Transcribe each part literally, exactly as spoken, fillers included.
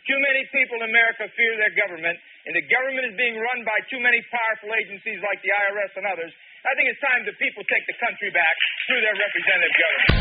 Too many people in America fear their government, and the government is being run by too many powerful agencies like the I R S and others. I think it's time the people take the country back through their representative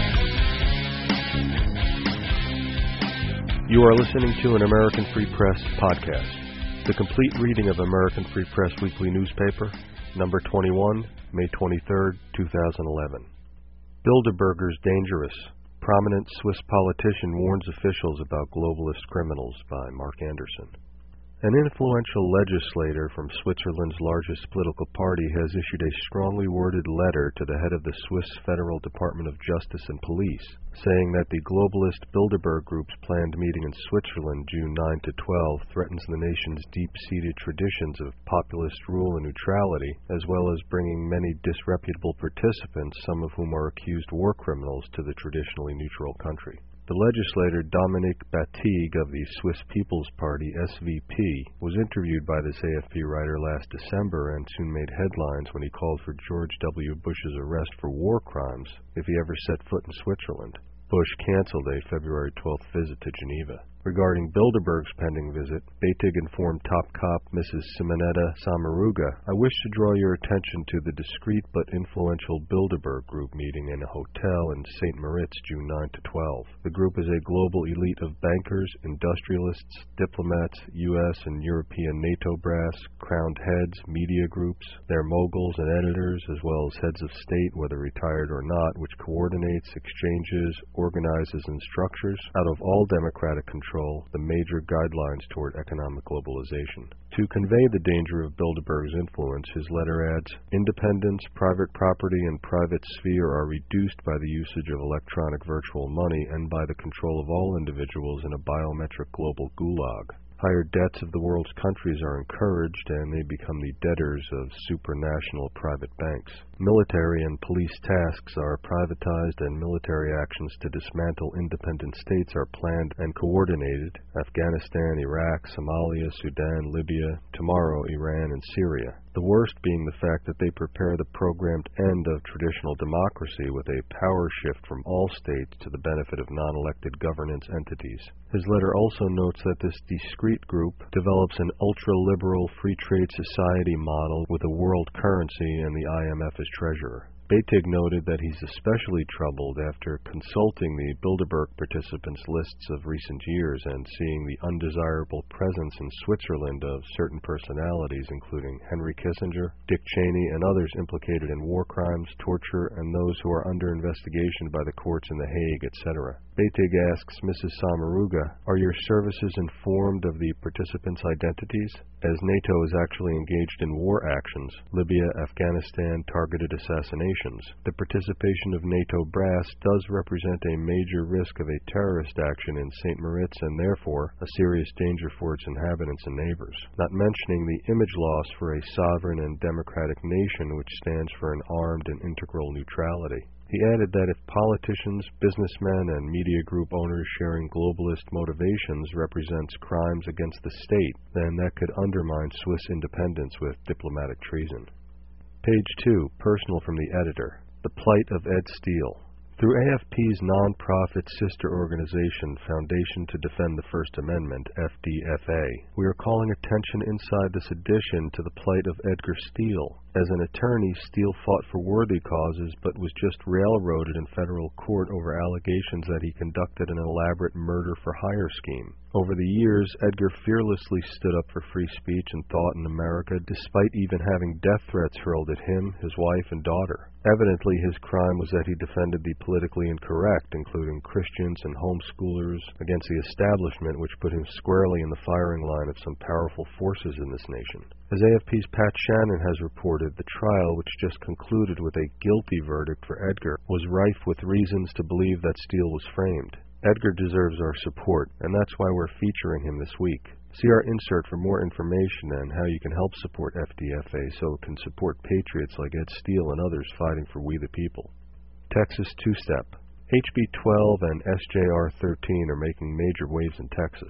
government. You are listening to an American Free Press podcast. The complete reading of American Free Press Weekly Newspaper, number twenty-one, May twenty-third, two thousand eleven. Bilderbergers dangerous. Prominent Swiss politician warns officials about globalist criminals, by Mark Anderson. An influential legislator from Switzerland's largest political party has issued a strongly worded letter to the head of the Swiss Federal Department of Justice and Police, saying that the globalist Bilderberg Group's planned meeting in Switzerland June ninth to twelfth threatens the nation's deep-seated traditions of populist rule and neutrality, as well as bringing many disreputable participants, some of whom are accused war criminals, to the traditionally neutral country. The legislator Dominique Batigue of the Swiss People's Party, S V P, was interviewed by this A F P writer last December and soon made headlines when he called for George W. Bush's arrest for war crimes if he ever set foot in Switzerland. Bush canceled a February twelfth visit to Geneva. Regarding Bilderberg's pending visit, Batigue informed top cop Missus Simonetta Sommaruga, "I wish to draw your attention to the discreet but influential Bilderberg Group meeting in a hotel in Saint Moritz June ninth to twelfth. The group is a global elite of bankers, industrialists, diplomats, U S and European NATO brass, crowned heads, media groups, their moguls and editors, as well as heads of state, whether retired or not, which coordinates, exchanges, organizes, and structures, out of all democratic control, the major guidelines toward economic globalization." To convey the danger of Bilderberg's influence, his letter adds, "Independence, private property, and private sphere are reduced by the usage of electronic virtual money and by the control of all individuals in a biometric global gulag. Higher debts of the world's countries are encouraged, and they become the debtors of supranational private banks. Military and police tasks are privatized, and military actions to dismantle independent states are planned and coordinated: Afghanistan, Iraq, Somalia, Sudan, Libya, tomorrow Iran and Syria. The worst being the fact that they prepare the programmed end of traditional democracy with a power shift from all states to the benefit of non-elected governance entities." His letter also notes that this discrete group develops an ultra-liberal free trade society model with a world currency and the I M F as treasurer. Batigue noted that he's especially troubled after consulting the Bilderberg participants' lists of recent years and seeing the undesirable presence in Switzerland of certain personalities, including Henry Kissinger, Dick Cheney, and others implicated in war crimes, torture, and those who are under investigation by the courts in The Hague, et cetera. Batigue asks Missus Sommaruga, "Are your services informed of the participants' identities? As NATO is actually engaged in war actions, Libya, Afghanistan, targeted assassinations. The participation of NATO brass does represent a major risk of a terrorist action in Saint Moritz and therefore a serious danger for its inhabitants and neighbors, not mentioning the image loss for a sovereign and democratic nation which stands for an armed and integral neutrality." He added that if politicians, businessmen, and media group owners sharing globalist motivations represents crimes against the state, then that could undermine Swiss independence with diplomatic treason. Page two, personal from the editor. The plight of Ed Steele. Through A F P's non-profit sister organization, Foundation to Defend the First Amendment, F D F A, we are calling attention inside this edition to the plight of Edgar Steele. As an attorney, Steele fought for worthy causes, but was just railroaded in federal court over allegations that he conducted an elaborate murder-for-hire scheme. Over the years, Edgar fearlessly stood up for free speech and thought in America, despite even having death threats hurled at him, his wife, and daughter. Evidently, his crime was that he defended the politically incorrect, including Christians and homeschoolers, against the establishment, which put him squarely in the firing line of some powerful forces in this nation. As A F P's Pat Shannon has reported, the trial, which just concluded with a guilty verdict for Edgar, was rife with reasons to believe that Steele was framed. Edgar deserves our support, and that's why we're featuring him this week. See our insert for more information on how you can help support F D F A so it can support patriots like Ed Steele and others fighting for we the people. Texas two-step. H B twelve and S J R thirteen are making major waves in Texas.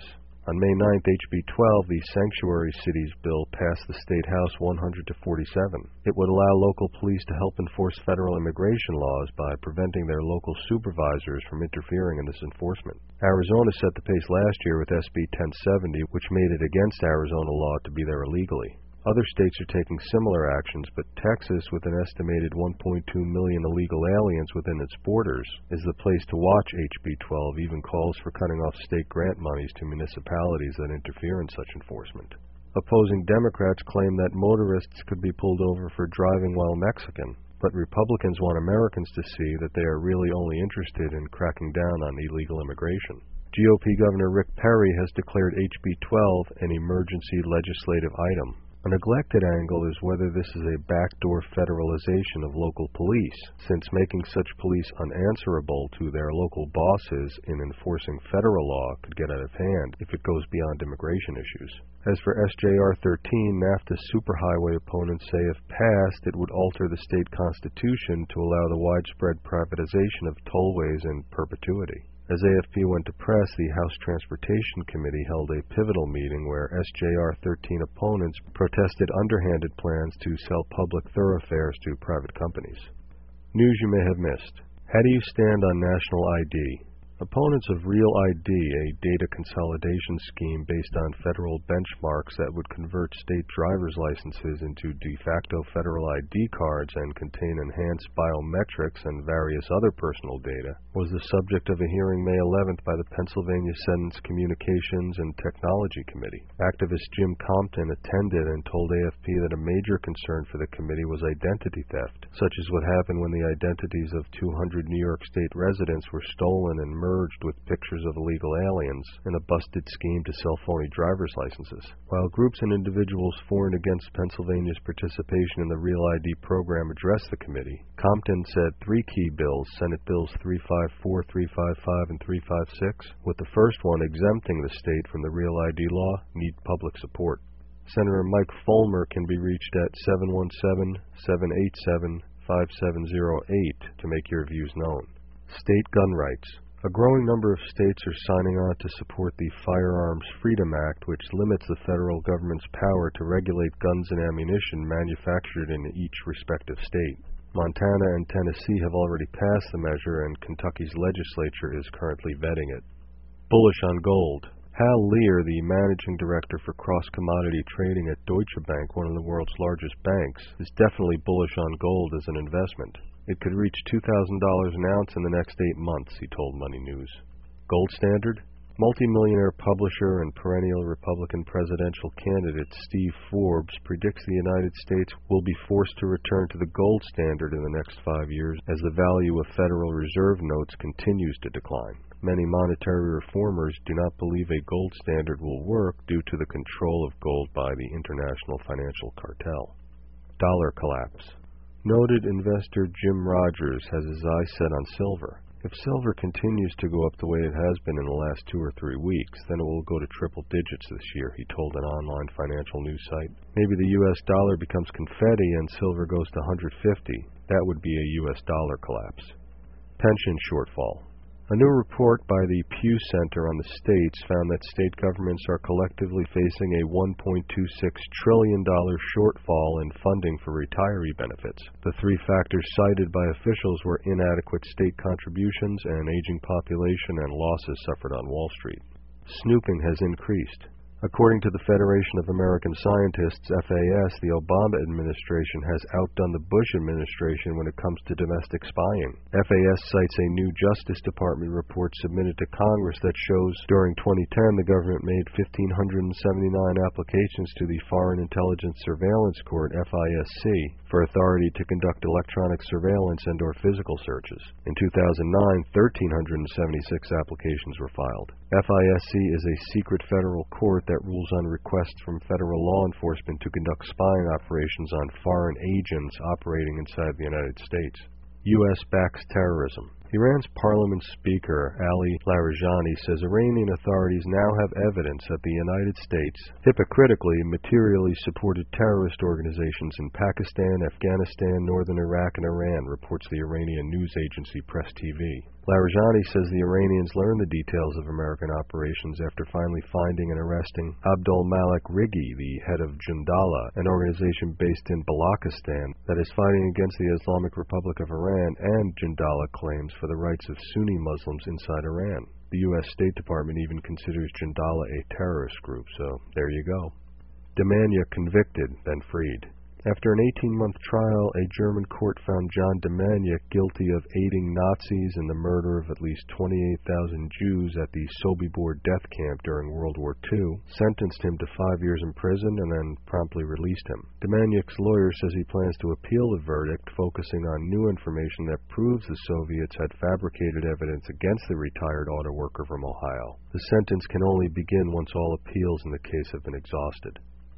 On May ninth, H B twelve, the Sanctuary Cities Bill, passed the State House one hundred to forty-seven. It would allow local police to help enforce federal immigration laws by preventing their local supervisors from interfering in this enforcement. Arizona set the pace last year with S B ten seventy, which made it against Arizona law to be there illegally. Other states are taking similar actions, but Texas, with an estimated one point two million illegal aliens within its borders, is the place to watch. H B twelve even calls for cutting off state grant monies to municipalities that interfere in such enforcement. Opposing Democrats claim that motorists could be pulled over for driving while Mexican, but Republicans want Americans to see that they are really only interested in cracking down on illegal immigration. G O P Governor Rick Perry has declared H B twelve an emergency legislative item. A neglected angle is whether this is a backdoor federalization of local police, since making such police unanswerable to their local bosses in enforcing federal law could get out of hand if it goes beyond immigration issues. As for S J R thirteen, NAFTA superhighway opponents say if passed, it would alter the state constitution to allow the widespread privatization of tollways in perpetuity. As A F P went to press, the House Transportation Committee held a pivotal meeting where S J R thirteen opponents protested underhanded plans to sell public thoroughfares to private companies. News you may have missed. How do you stand on national I D? Opponents of Real I D, a data consolidation scheme based on federal benchmarks that would convert state driver's licenses into de facto federal I D cards and contain enhanced biometrics and various other personal data, was the subject of a hearing May eleventh by the Pennsylvania Senate's Communications and Technology Committee. Activist Jim Compton attended and told A F P that a major concern for the committee was identity theft, such as what happened when the identities of two hundred New York State residents were stolen and murdered with pictures of illegal aliens in a busted scheme to sell phony driver's licenses. While groups and individuals for and against Pennsylvania's participation in the Real I D program addressed the committee, Compton said three key bills, Senate Bills three fifty-four, three fifty-five, and three fifty-six, with the first one exempting the state from the Real I D law, need public support. Senator Mike Fulmer can be reached at seven one seven, seven eight seven, five seven zero eight to make your views known. State gun rights. A growing number of states are signing on to support the Firearms Freedom Act, which limits the federal government's power to regulate guns and ammunition manufactured in each respective state. Montana and Tennessee have already passed the measure, and Kentucky's legislature is currently vetting it. Bullish on gold. Hal Lear, the managing director for cross-commodity trading at Deutsche Bank, one of the world's largest banks, is definitely bullish on gold as an investment. It could reach two thousand dollars an ounce in the next eight months, he told Money News. Gold Standard? Multimillionaire publisher and perennial Republican presidential candidate Steve Forbes predicts the United States will be forced to return to the gold standard in the next five years as the value of Federal Reserve notes continues to decline. Many monetary reformers do not believe a gold standard will work due to the control of gold by the international financial cartel. Dollar collapse. Noted investor Jim Rogers has his eye set on silver. If silver continues to go up the way it has been in the last two or three weeks, then it will go to triple digits this year, he told an online financial news site. Maybe the U S dollar becomes confetti and silver goes to one hundred fifty. That would be a U S dollar collapse. Pension shortfall. A new report by the Pew Center on the states found that state governments are collectively facing a one point two six trillion dollars shortfall in funding for retiree benefits. The three factors cited by officials were inadequate state contributions, an aging population, and losses suffered on Wall Street. Snooping has increased. According to the Federation of American Scientists, F A S, the Obama administration has outdone the Bush administration when it comes to domestic spying. F A S cites a new Justice Department report submitted to Congress that shows during twenty ten the government made one thousand five hundred seventy-nine applications to the Foreign Intelligence Surveillance Court, F I S C, for authority to conduct electronic surveillance and or physical searches. In two thousand nine, one thousand three hundred seventy-six applications were filed. F I S C is a secret federal court that rules on requests from federal law enforcement to conduct spying operations on foreign agents operating inside the United States. U S backs terrorism. Iran's parliament speaker, Ali Larijani, says Iranian authorities now have evidence that the United States hypocritically materially supported terrorist organizations in Pakistan, Afghanistan, northern Iraq, and Iran, reports the Iranian news agency Press T V. Larijani says the Iranians learned the details of American operations after finally finding and arresting Abdul Malik Rigi, the head of Jundala, an organization based in Balochistan that is fighting against the Islamic Republic of Iran and Jundala claims for the rights of Sunni Muslims inside Iran. The U S State Department even considers Jundala a terrorist group, so there you go. Demania convicted, then freed. After an eighteen-month trial, a German court found John Demania guilty of aiding Nazis in the murder of at least twenty-eight thousand Jews at the Sobibor death camp during World War Two, sentenced him to five years in prison, and then promptly released him. Demaniak's lawyer says he plans to appeal the verdict, focusing on new information that proves the Soviets had fabricated evidence against the retired auto worker from Ohio. The sentence can only begin once all appeals in the case have been exhausted.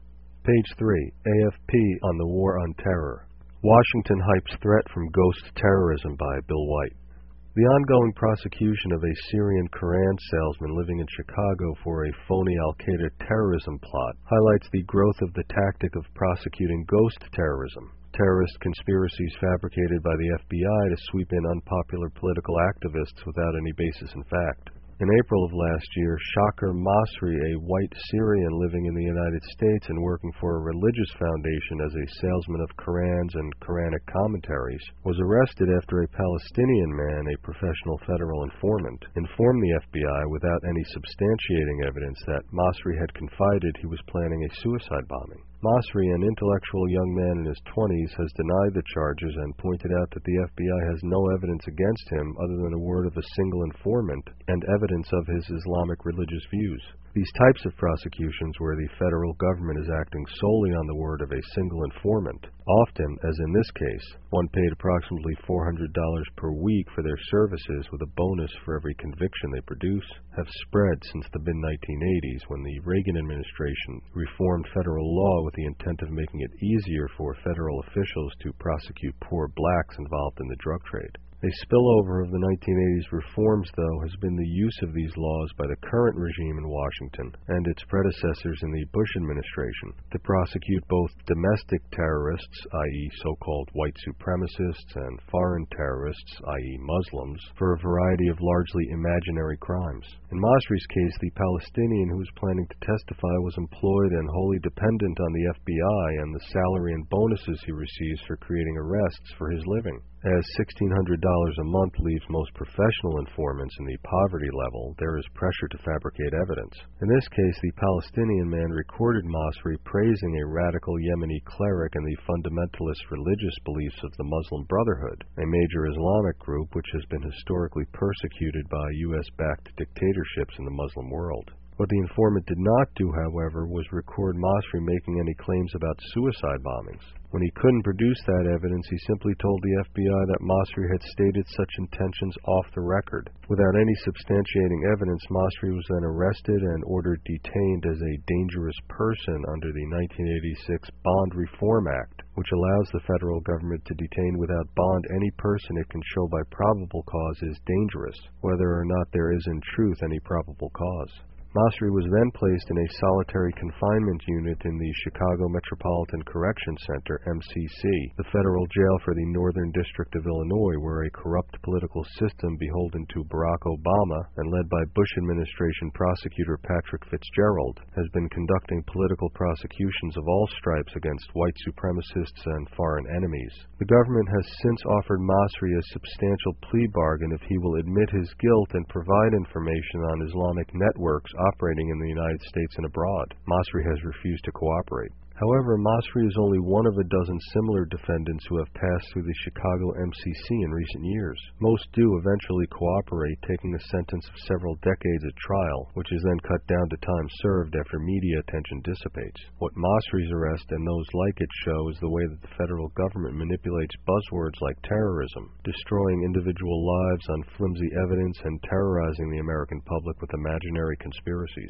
Page three. A F P on the War on Terror. Washington hypes threat from ghost terrorism by Bill White. The ongoing prosecution of a Syrian Quran salesman living in Chicago for a phony Al-Qaeda terrorism plot highlights the growth of the tactic of prosecuting ghost terrorism, terrorist conspiracies fabricated by the F B I to sweep in unpopular political activists without any basis in fact. In April of last year, Shakir Masri, a white Syrian living in the United States and working for a religious foundation as a salesman of Qurans and Quranic commentaries, was arrested after a Palestinian man, a professional federal informant, informed the F B I without any substantiating evidence that Masri had confided he was planning a suicide bombing. Masri, an intellectual young man in his twenties, has denied the charges and pointed out that the F B I has no evidence against him other than a word of a single informant and evidence of his Islamic religious views. These types of prosecutions where the federal government is acting solely on the word of a single informant, often, as in this case, one paid approximately four hundred dollars per week for their services with a bonus for every conviction they produce, have spread since the mid nineteen eighties when the Reagan administration reformed federal law with the intent of making it easier for federal officials to prosecute poor blacks involved in the drug trade. A spillover of the nineteen eighties reforms, though, has been the use of these laws by the current regime in Washington and its predecessors in the Bush administration to prosecute both domestic terrorists, that is so-called white supremacists, and foreign terrorists, that is Muslims, for a variety of largely imaginary crimes. In Masri's case, the Palestinian who was planning to testify was employed and wholly dependent on the F B I and the salary and bonuses he receives for creating arrests for his living. As sixteen hundred dollars a month leaves most professional informants in the poverty level, there is pressure to fabricate evidence. In this case, the Palestinian man recorded Masri praising a radical Yemeni cleric and the fundamentalist religious beliefs of the Muslim Brotherhood, a major Islamic group which has been historically persecuted by U S-backed dictatorships in the Muslim world. What the informant did not do, however, was record Masri making any claims about suicide bombings. When he couldn't produce that evidence, he simply told the F B I that Masri had stated such intentions off the record. Without any substantiating evidence, Masri was then arrested and ordered detained as a dangerous person under the nineteen eighty-six Bond Reform Act, which allows the federal government to detain without bond any person it can show by probable cause is dangerous, whether or not there is in truth any probable cause. Masri was then placed in a solitary confinement unit in the Chicago Metropolitan Correction Center, M C C, the federal jail for the Northern District of Illinois, where a corrupt political system beholden to Barack Obama and led by Bush administration prosecutor Patrick Fitzgerald has been conducting political prosecutions of all stripes against white supremacists and foreign enemies. The government has since offered Masri a substantial plea bargain if he will admit his guilt and provide information on Islamic networks operating in the United States and abroad. Masri has refused to cooperate. However, Masri is only one of a dozen similar defendants who have passed through the Chicago M C C in recent years. Most do eventually cooperate, taking a sentence of several decades at trial, which is then cut down to time served after media attention dissipates. What Masri's arrest and those like it show is the way that the federal government manipulates buzzwords like terrorism, destroying individual lives on flimsy evidence and terrorizing the American public with imaginary conspiracies.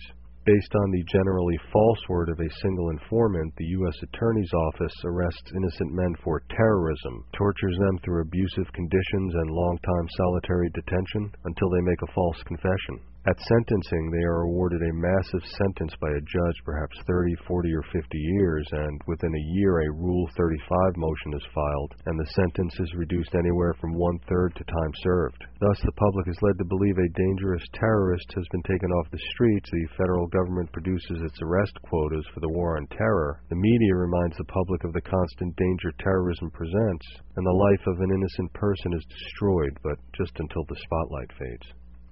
Based on the generally false word of a single informant, the U S Attorney's Office arrests innocent men for terrorism, tortures them through abusive conditions and long-time solitary detention until they make a false confession. At sentencing, they are awarded a massive sentence by a judge, perhaps thirty, forty, or fifty years, and within a year a Rule thirty-five motion is filed, and the sentence is reduced anywhere from one-third to time served. Thus, the public is led to believe a dangerous terrorist has been taken off the streets, the federal government produces its arrest quotas for the war on terror, the media reminds the public of the constant danger terrorism presents, and the life of an innocent person is destroyed, but just until the spotlight fades.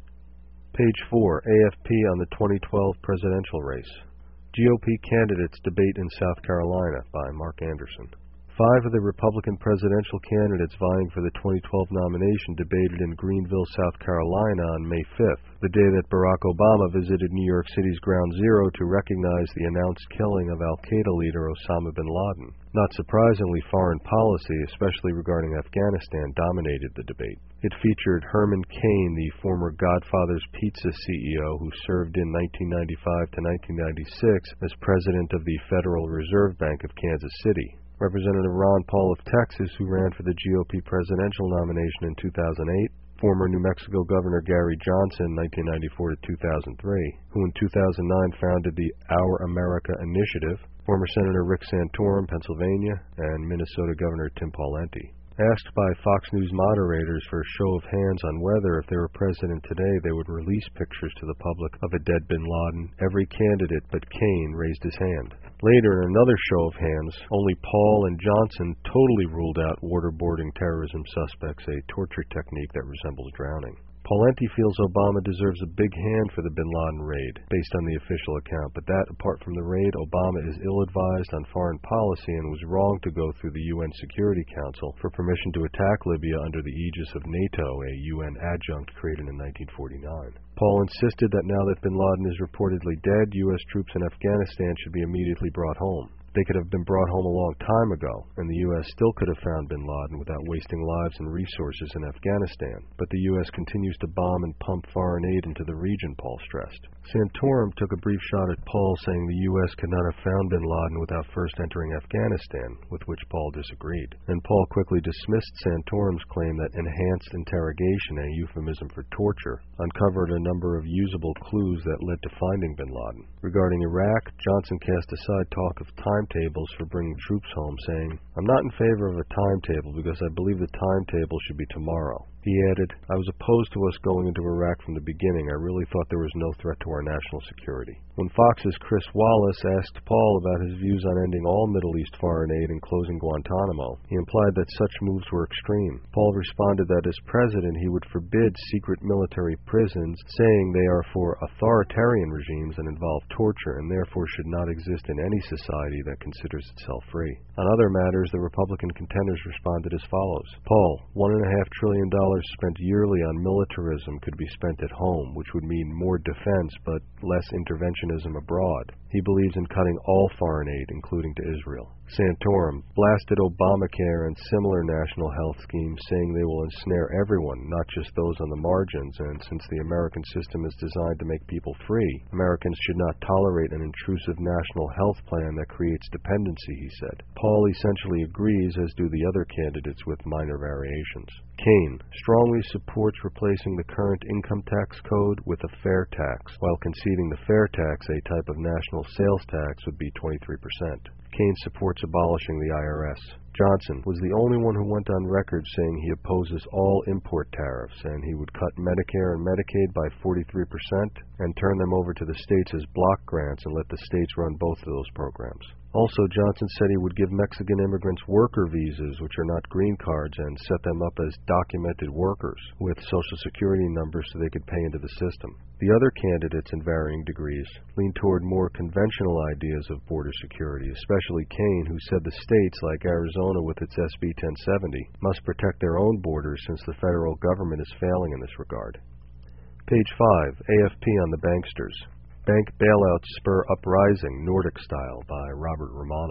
Page four, A F P on the twenty twelve presidential race. G O P candidates debate in South Carolina by Mark Anderson. Five of the Republican presidential candidates vying for the twenty twelve nomination debated in Greenville, South Carolina on May fifth, the day that Barack Obama visited New York City's Ground Zero to recognize the announced killing of al-Qaeda leader Osama bin Laden. Not surprisingly, foreign policy, especially regarding Afghanistan, dominated the debate. It featured Herman Cain, the former Godfather's Pizza C E O who served in nineteen ninety-five to nineteen ninety-six as president of the Federal Reserve Bank of Kansas City. Representative Ron Paul of Texas, who ran for the G O P presidential nomination in two thousand eight, former New Mexico Governor Gary Johnson, nineteen ninety-four to two thousand three, who in two thousand nine founded the Our America Initiative, former Senator Rick Santorum, Pennsylvania, and Minnesota Governor Tim Pawlenty. Asked by Fox News moderators for a show of hands on whether, if they were president today, they would release pictures to the public of a dead bin Laden, every candidate but Cain raised his hand. Later, in another show of hands, only Paul and Johnson totally ruled out waterboarding terrorism suspects, a torture technique that resembles drowning. Pawlenty feels Obama deserves a big hand for the bin Laden raid, based on the official account, but that, apart from the raid, Obama is ill-advised on foreign policy and was wrong to go through the U N Security Council for permission to attack Libya under the aegis of NATO, a U N adjunct created in nineteen forty-nine. Paul insisted that now that bin Laden is reportedly dead, U S troops in Afghanistan should be immediately brought home. They could have been brought home a long time ago, and the U S still could have found bin Laden without wasting lives and resources in Afghanistan. But the U S continues to bomb and pump foreign aid into the region, Paul stressed. Santorum took a brief shot at Paul, saying the U S could not have found bin Laden without first entering Afghanistan, with which Paul disagreed. And Paul quickly dismissed Santorum's claim that enhanced interrogation, a euphemism for torture, uncovered a number of usable clues that led to finding bin Laden. Regarding Iraq, Johnson cast aside talk of timetables for bringing troops home, saying, "I'm not in favor of a timetable because I believe the timetable should be tomorrow." He added, "I was opposed to us going into Iraq from the beginning. I really thought there was no threat to our national security." When Fox's Chris Wallace asked Paul about his views on ending all Middle East foreign aid and closing Guantanamo, he implied that such moves were extreme. Paul responded that as president he would forbid secret military prisons, saying they are for authoritarian regimes and involve torture and therefore should not exist in any society that considers itself free. On other matters, the Republican contenders responded as follows. Paul, one and a half trillion dollars spent yearly on militarism could be spent at home, which would mean more defense but less interventionism abroad. He believes in cutting all foreign aid, including to Israel. Santorum blasted Obamacare and similar national health schemes, saying they will ensnare everyone, not just those on the margins, and since the American system is designed to make people free, Americans should not tolerate an intrusive national health plan that creates dependency, he said. Paul essentially agrees, as do the other candidates, with minor variations. Cain strongly supports replacing the current income tax code with a fair tax, while conceding the fair tax, a type of national sales tax, would be twenty-three percent. Cain supports abolishing the I R S. Johnson was the only one who went on record saying he opposes all import tariffs, and he would cut Medicare and Medicaid by forty-three percent and turn them over to the states as block grants and let the states run both of those programs. Also, Johnson said he would give Mexican immigrants worker visas, which are not green cards, and set them up as documented workers with Social Security numbers so they could pay into the system. The other candidates, in varying degrees, leaned toward more conventional ideas of border security, especially Cain, who said the states, like Arizona with its S B ten seventy, must protect their own borders since the federal government is failing in this regard. Page five, A F P on the banksters. Bank bailouts spur uprising, Nordic style, by Robert Romano.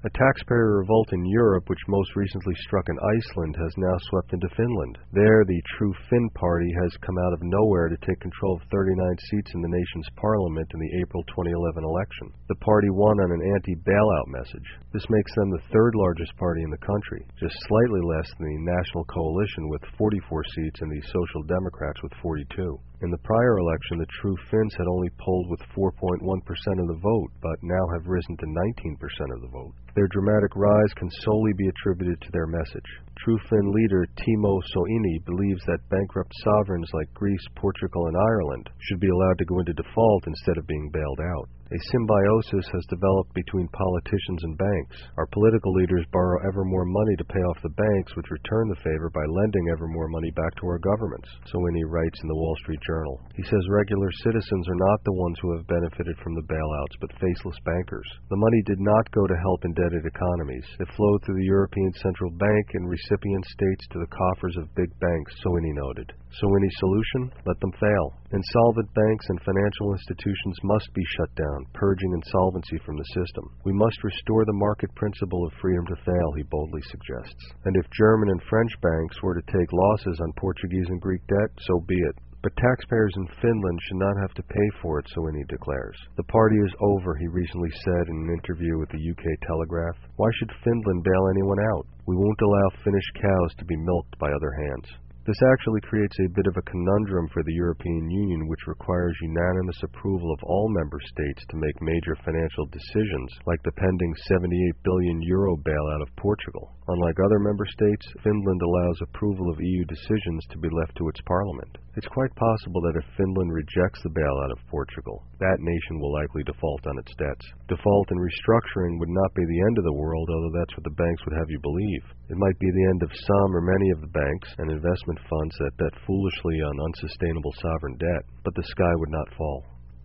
A taxpayer revolt in Europe, which most recently struck in Iceland, has now swept into Finland. There, the True Finn Party has come out of nowhere to take control of thirty-nine seats in the nation's parliament in the April twenty eleven election. The party won on an anti-bailout message. This makes them the third largest party in the country, just slightly less than the National Coalition with forty-four seats and the Social Democrats with forty-two. In the prior election, the True Finns had only polled with four point one percent of the vote, but now have risen to nineteen percent of the vote. Their dramatic rise can solely be attributed to their message. True Finn leader Timo Soini believes that bankrupt sovereigns like Greece, Portugal, and Ireland should be allowed to go into default instead of being bailed out. A symbiosis has developed between politicians and banks. Our political leaders borrow ever more money to pay off the banks, which return the favor by lending ever more money back to our governments, Soini writes in the Wall Street Journal. He says regular citizens are not the ones who have benefited from the bailouts, but faceless bankers. The money did not go to help indebted economies. It flowed through the European Central Bank and recipient states to the coffers of big banks, Soini noted. Soini's solution? Let them fail. Insolvent banks and financial institutions must be shut down, purging insolvency from the system. We must restore the market principle of freedom to fail, he boldly suggests. And if German and French banks were to take losses on Portuguese and Greek debt, so be it. But taxpayers in Finland should not have to pay for it, Soini declares. The party is over, he recently said in an interview with the U K Telegraph. Why should Finland bail anyone out? We won't allow Finnish cows to be milked by other hands. This actually creates a bit of a conundrum for the European Union, which requires unanimous approval of all member states to make major financial decisions, like the pending seventy-eight billion euro bailout of Portugal. Unlike other member states, Finland allows approval of E U decisions to be left to its parliament. It's quite possible that if Finland rejects the bailout of Portugal, that nation will likely default on its debts. Default and restructuring would not be the end of the world, although that's what the banks would have you believe. It might be the end of some or many of the banks and investment funds that bet foolishly on unsustainable sovereign debt, but the sky would not fall.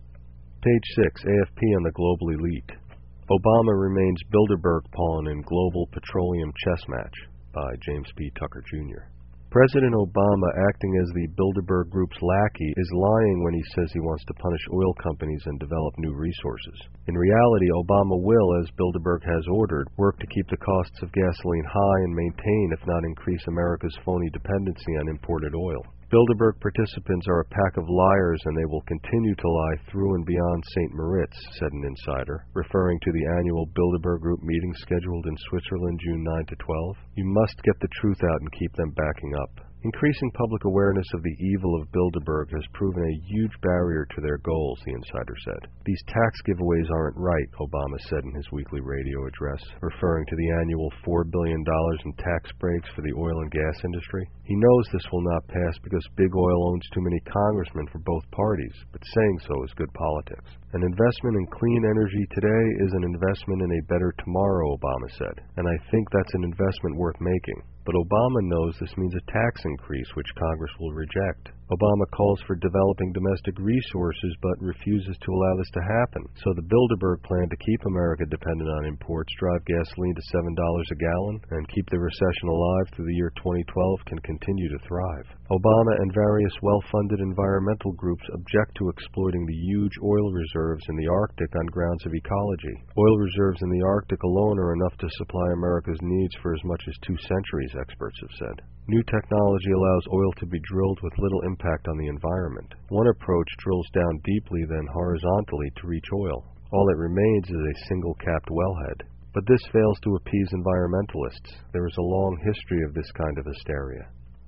Page six, A F P on the global elite. Obama remains Bilderberg pawn in global petroleum chess match, by James P. Tucker, Junior President Obama, acting as the Bilderberg Group's lackey, is lying when he says he wants to punish oil companies and develop new resources. In reality, Obama will, as Bilderberg has ordered, work to keep the costs of gasoline high and maintain, if not increase, America's phony dependency on imported oil. Bilderberg participants are a pack of liars, and they will continue to lie through and beyond Saint Moritz, said an insider, referring to the annual Bilderberg Group meeting scheduled in Switzerland June ninth to twelfth. You must get the truth out and keep them backing up. Increasing public awareness of the evil of Bilderberg has proven a huge barrier to their goals, the insider said. These tax giveaways aren't right, Obama said in his weekly radio address, referring to the annual four billion dollars in tax breaks for the oil and gas industry. He knows this will not pass because Big Oil owns too many congressmen for both parties, but saying so is good politics. An investment in clean energy today is an investment in a better tomorrow, Obama said, and I think that's an investment worth making. But Obama knows this means a tax increase, which Congress will reject. Obama calls for developing domestic resources, but refuses to allow this to happen. So the Bilderberg plan to keep America dependent on imports, drive gasoline to seven dollars a gallon, and keep the recession alive through the year twenty twelve can continue to thrive. Obama and various well-funded environmental groups object to exploiting the huge oil reserves in the Arctic on grounds of ecology. Oil reserves in the Arctic alone are enough to supply America's needs for as much as two centuries, experts have said. New technology allows oil to be drilled with little impact on the environment. One approach drills down deeply, then horizontally to reach oil. All that remains is a single-capped wellhead. But this fails to appease environmentalists. There is a long history of this kind of hysteria.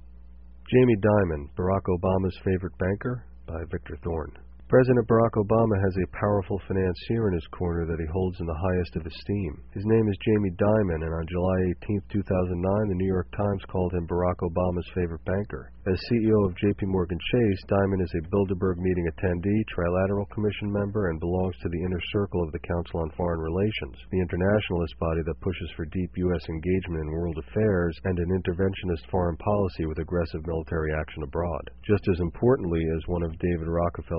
Jamie Dimon, Barack Obama's favorite banker, by Victor Thorne. President Barack Obama has a powerful financier in his corner that he holds in the highest of esteem. His name is Jamie Dimon, and on July eighteenth, two thousand nine, the New York Times called him Barack Obama's favorite banker. As C E O of J P Morgan Chase, Dimon is a Bilderberg meeting attendee, Trilateral Commission member, and belongs to the inner circle of the Council on Foreign Relations, the internationalist body that pushes for deep U S engagement in world affairs and an interventionist foreign policy with aggressive military action abroad. Just as importantly, as one of David Rockefeller's front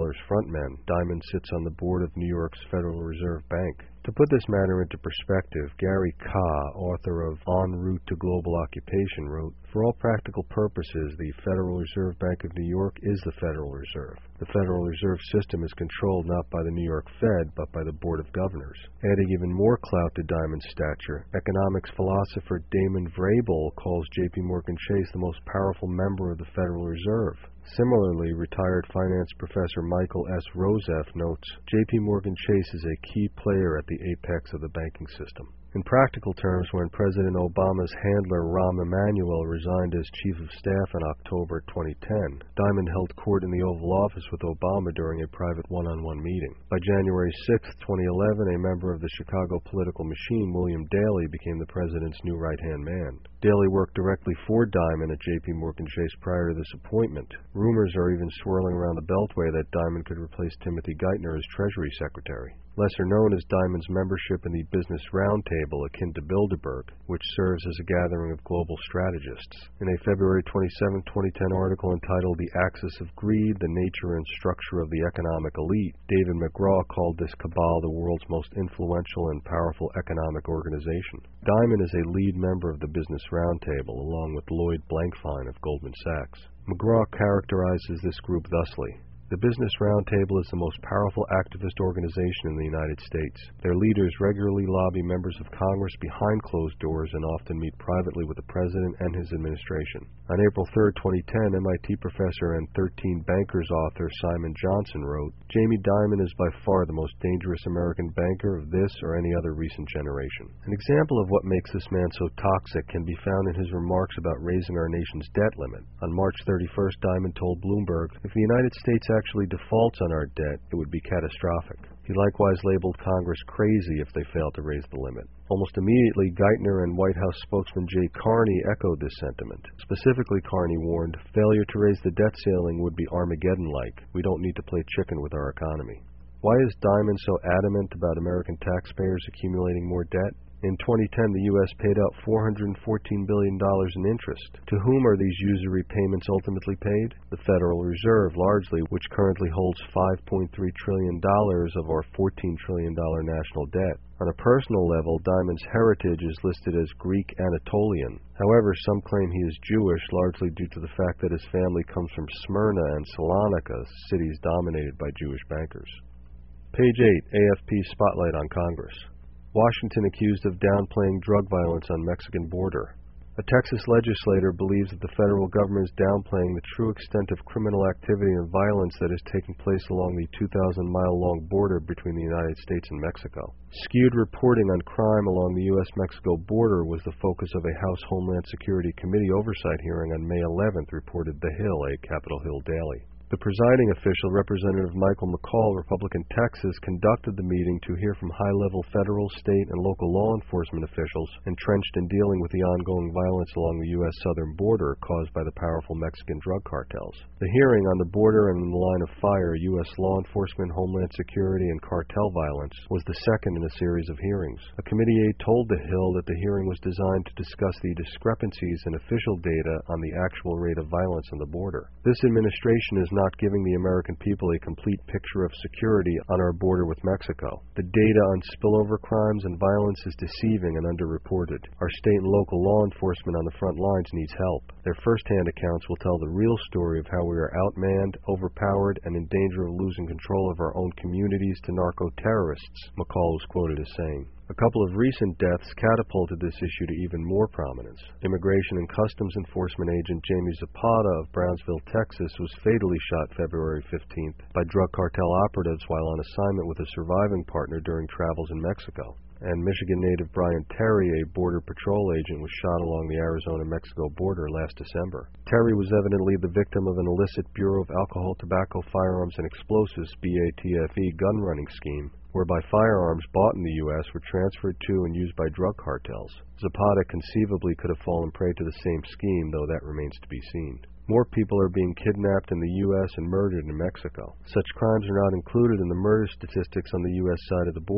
frontmen. Diamond sits on the board of New York's Federal Reserve Bank. To put this matter into perspective, Gary Kah, author of En Route to Global Occupation, wrote, "For all practical purposes, the Federal Reserve Bank of New York is the Federal Reserve. The Federal Reserve System is controlled not by the New York Fed, but by the Board of Governors." Adding even more clout to Diamond's stature, economics philosopher Damon Vrabel calls J P. Morgan Chase the most powerful member of the Federal Reserve. Similarly, retired finance professor Michael S. Rosef notes, J P. Morgan Chase is a key player at the apex of the banking system. In practical terms, when President Obama's handler Rahm Emanuel resigned as chief of staff in October twenty ten, Diamond held court in the Oval Office with Obama during a private one-on-one meeting. By January sixth, twenty eleven, a member of the Chicago political machine, William Daley, became the president's new right-hand man. Daley worked directly for Diamond at J P. Morgan Chase prior to this appointment. Rumors are even swirling around the Beltway that Diamond could replace Timothy Geithner as Treasury Secretary. Lesser known is Diamond's membership in the Business Roundtable, akin to Bilderberg, which serves as a gathering of global strategists. In a February twenty-seventh, twenty ten article entitled The Axis of Greed, the Nature and Structure of the Economic Elite, David McGraw called this cabal the world's most influential and powerful economic organization. Diamond is a lead member of the Business Roundtable, along with Lloyd Blankfein of Goldman Sachs. McGraw characterizes this group thusly: "The Business Roundtable is the most powerful activist organization in the United States. Their leaders regularly lobby members of Congress behind closed doors and often meet privately with the President and his administration." On April third, twenty ten, M I T professor and thirteen Bankers author Simon Johnson wrote, "Jamie Dimon is by far the most dangerous American banker of this or any other recent generation." An example of what makes this man so toxic can be found in his remarks about raising our nation's debt limit. On March thirty-first, Dimon told Bloomberg, "If the United States actually actually defaults on our debt, it would be catastrophic." He likewise labeled Congress crazy if they failed to raise the limit. Almost immediately, Geithner and White House spokesman Jay Carney echoed this sentiment. Specifically, Carney warned, "Failure to raise the debt ceiling would be Armageddon-like. We don't need to play chicken with our economy." Why is Diamond so adamant about American taxpayers accumulating more debt? In twenty ten, the U S paid out four hundred fourteen billion dollars in interest. To whom are these usury payments ultimately paid? The Federal Reserve, largely, which currently holds five point three trillion dollars of our fourteen trillion dollars national debt. On a personal level, Diamond's heritage is listed as Greek Anatolian. However, some claim he is Jewish, largely due to the fact that his family comes from Smyrna and Salonika, cities dominated by Jewish bankers. Page eight, A F P Spotlight on Congress. Washington accused of downplaying drug violence on Mexican border. A Texas legislator believes that the federal government is downplaying the true extent of criminal activity and violence that is taking place along the two thousand mile long border between the United States and Mexico. Skewed reporting on crime along the U S Mexico border was the focus of a House Homeland Security Committee oversight hearing on May eleventh, reported The Hill, a Capitol Hill daily. The presiding official, Representative Michael McCall, Republican Texas, conducted the meeting to hear from high-level federal, state, and local law enforcement officials entrenched in dealing with the ongoing violence along the U S southern border caused by the powerful Mexican drug cartels. The hearing on the border and in the line of fire, U S law enforcement, homeland security, and cartel violence was the second in a series of hearings. A committee aide told The Hill that the hearing was designed to discuss the discrepancies in official data on the actual rate of violence on the border. This administration is not not giving the American people a complete picture of security on our border with Mexico. The data on spillover crimes and violence is deceiving and underreported. Our state and local law enforcement on the front lines needs help. Their first-hand accounts will tell the real story of how we are outmanned, overpowered, and in danger of losing control of our own communities to narco-terrorists, McCall was quoted as saying. A couple of recent deaths catapulted this issue to even more prominence. Immigration and Customs Enforcement agent Jamie Zapata of Brownsville, Texas, was fatally shot February fifteenth by drug cartel operatives while on assignment with a surviving partner during travels in Mexico. And Michigan native Brian Terry, a Border Patrol agent, was shot along the Arizona-Mexico border last December. Terry was evidently the victim of an illicit Bureau of Alcohol, Tobacco, Firearms, and Explosives B A T F E gun-running scheme, whereby firearms bought in the U S were transferred to and used by drug cartels. Zapata conceivably could have fallen prey to the same scheme, though that remains to be seen. More people are being kidnapped in the U S and murdered in Mexico. Such crimes are not included in the murder statistics on the U S side of the border.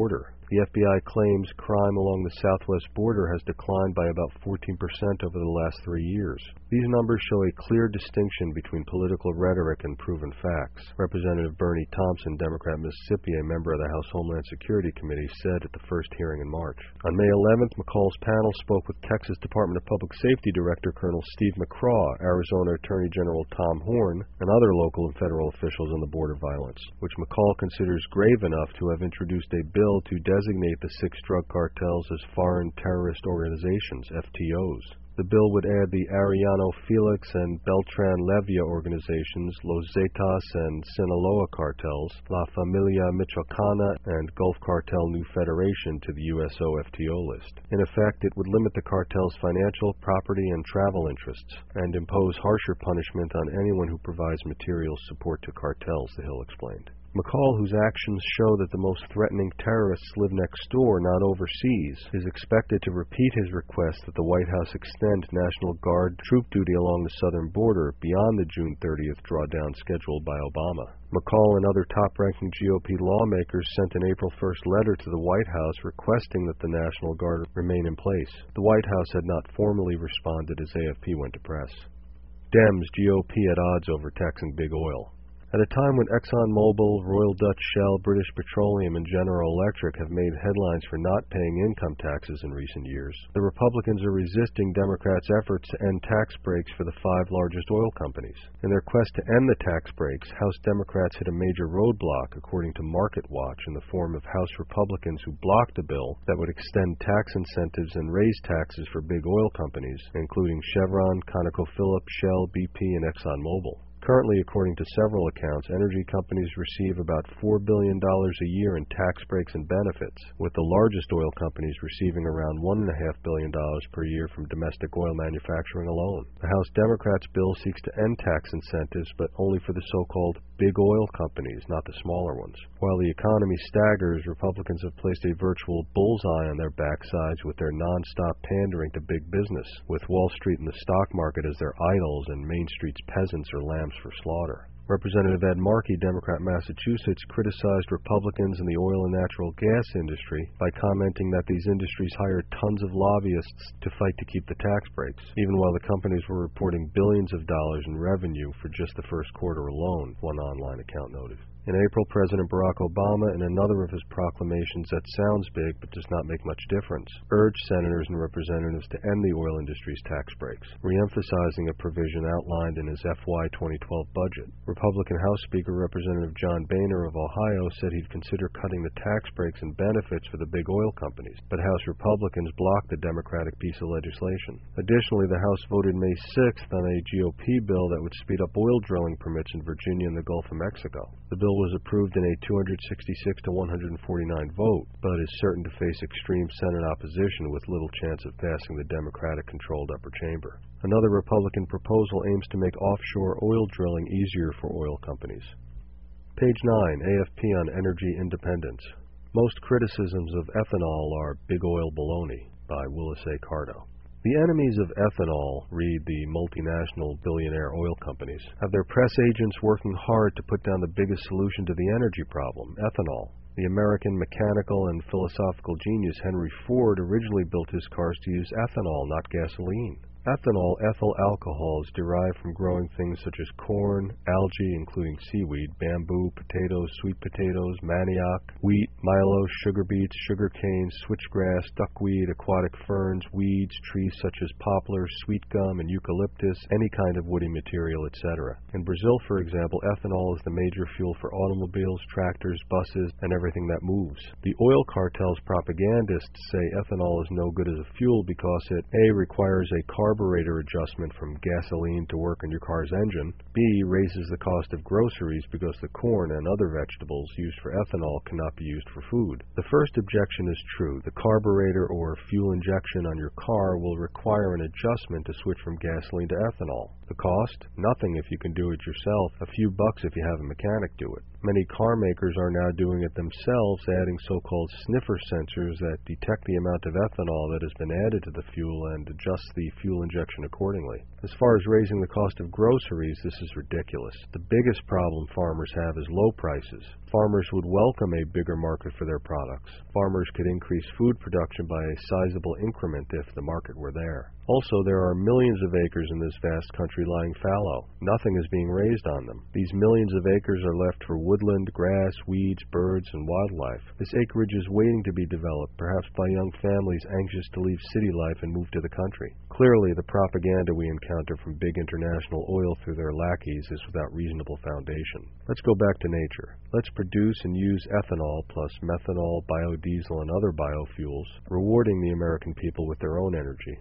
The F B I claims crime along the southwest border has declined by about fourteen percent over the last three years. These numbers show a clear distinction between political rhetoric and proven facts. Representative Bernie Thompson, Democrat Mississippi, a member of the House Homeland Security Committee, said at the first hearing in March. On May eleventh, McCall's panel spoke with Texas Department of Public Safety Director Colonel Steve McCraw, Arizona Attorney General Tom Horne, and other local and federal officials on the border violence, which McCall considers grave enough to have introduced a bill to designate the six drug cartels as foreign terrorist organizations, F T Os. The bill would add the Arellano Felix and Beltran Leyva organizations, Los Zetas and Sinaloa cartels, La Familia Michoacana, and Gulf Cartel New Federation to the U S O F T O list. In effect, it would limit the cartel's financial, property, and travel interests, and impose harsher punishment on anyone who provides material support to cartels, the Hill explained. McCall, whose actions show that the most threatening terrorists live next door, not overseas, is expected to repeat his request that the White House extend National Guard troop duty along the southern border beyond the June thirtieth drawdown scheduled by Obama. McCall and other top-ranking G O P lawmakers sent an April first letter to the White House requesting that the National Guard remain in place. The White House had not formally responded as A F P went to press. Dems, G O P at odds over taxing big oil. At a time when ExxonMobil, Royal Dutch Shell, British Petroleum, and General Electric have made headlines for not paying income taxes in recent years, the Republicans are resisting Democrats' efforts to end tax breaks for the five largest oil companies. In their quest to end the tax breaks, House Democrats hit a major roadblock, according to MarketWatch, in the form of House Republicans who blocked a bill that would extend tax incentives and raise taxes for big oil companies, including Chevron, ConocoPhillips, Shell, B P, and ExxonMobil. Currently, according to several accounts, energy companies receive about four billion dollars a year in tax breaks and benefits, with the largest oil companies receiving around one point five billion dollars per year from domestic oil manufacturing alone. The House Democrats' bill seeks to end tax incentives, but only for the so-called big oil companies, not the smaller ones. While the economy staggers, Republicans have placed a virtual bullseye on their backsides with their non-stop pandering to big business, with Wall Street and the stock market as their idols and Main Street's peasants or lambs for slaughter. Representative Ed Markey, Democrat Massachusetts, criticized Republicans in the oil and natural gas industry by commenting that these industries hired tons of lobbyists to fight to keep the tax breaks, even while the companies were reporting billions of dollars in revenue for just the first quarter alone, one online account noted. In April, President Barack Obama, in another of his proclamations that sounds big but does not make much difference, urged senators and representatives to end the oil industry's tax breaks, re-emphasizing a provision outlined in his F Y twenty twelve budget. Republican House Speaker Representative John Boehner of Ohio said he'd consider cutting the tax breaks and benefits for the big oil companies, but House Republicans blocked the Democratic piece of legislation. Additionally, the House voted May sixth on a G O P bill that would speed up oil drilling permits in Virginia and the Gulf of Mexico. The bill was approved in a two hundred sixty-six to one hundred forty-nine vote, but is certain to face extreme Senate opposition with little chance of passing the Democratic-controlled upper chamber. Another Republican proposal aims to make offshore oil drilling easier for oil companies. Page nine, A F P on Energy Independence. Most criticisms of ethanol are big oil baloney, by Willis A. Cardo. The enemies of ethanol, read the multinational billionaire oil companies, have their press agents working hard to put down the biggest solution to the energy problem, ethanol. The American mechanical and philosophical genius Henry Ford originally built his cars to use ethanol, not gasoline. Ethanol, ethyl alcohol, is derived from growing things such as corn, algae, including seaweed, bamboo, potatoes, sweet potatoes, manioc, wheat, milo, sugar beets, sugar cane, switchgrass, duckweed, aquatic ferns, weeds, trees such as poplar, sweet gum, and eucalyptus, any kind of woody material, et cetera. In Brazil, for example, ethanol is the major fuel for automobiles, tractors, buses, and everything that moves. The oil cartel's propagandists say ethanol is no good as a fuel because it A. requires a carb carburetor adjustment from gasoline to work on your car's engine. B. Raises the cost of groceries because the corn and other vegetables used for ethanol cannot be used for food. The first objection is true. The carburetor or fuel injection on your car will require an adjustment to switch from gasoline to ethanol. The cost? Nothing if you can do it yourself, a few bucks if you have a mechanic do it. Many car makers are now doing it themselves, adding so-called sniffer sensors that detect the amount of ethanol that has been added to the fuel and adjust the fuel injection accordingly. As far as raising the cost of groceries, this is ridiculous. The biggest problem farmers have is low prices. farmers would welcome a bigger market for their products. Farmers could increase food production by a sizable increment if the market were there. Also, there are millions of acres in this vast country lying fallow. Nothing is being raised on them. These millions of acres are left for woodland, grass, weeds, birds, and wildlife. This acreage is waiting to be developed, perhaps by young families anxious to leave city life and move to the country. Clearly, the propaganda we encounter from big international oil through their lackeys is without reasonable foundation. Let's go back to nature. Let's produce and use ethanol plus methanol, biodiesel, and other biofuels, rewarding the American people with their own energy.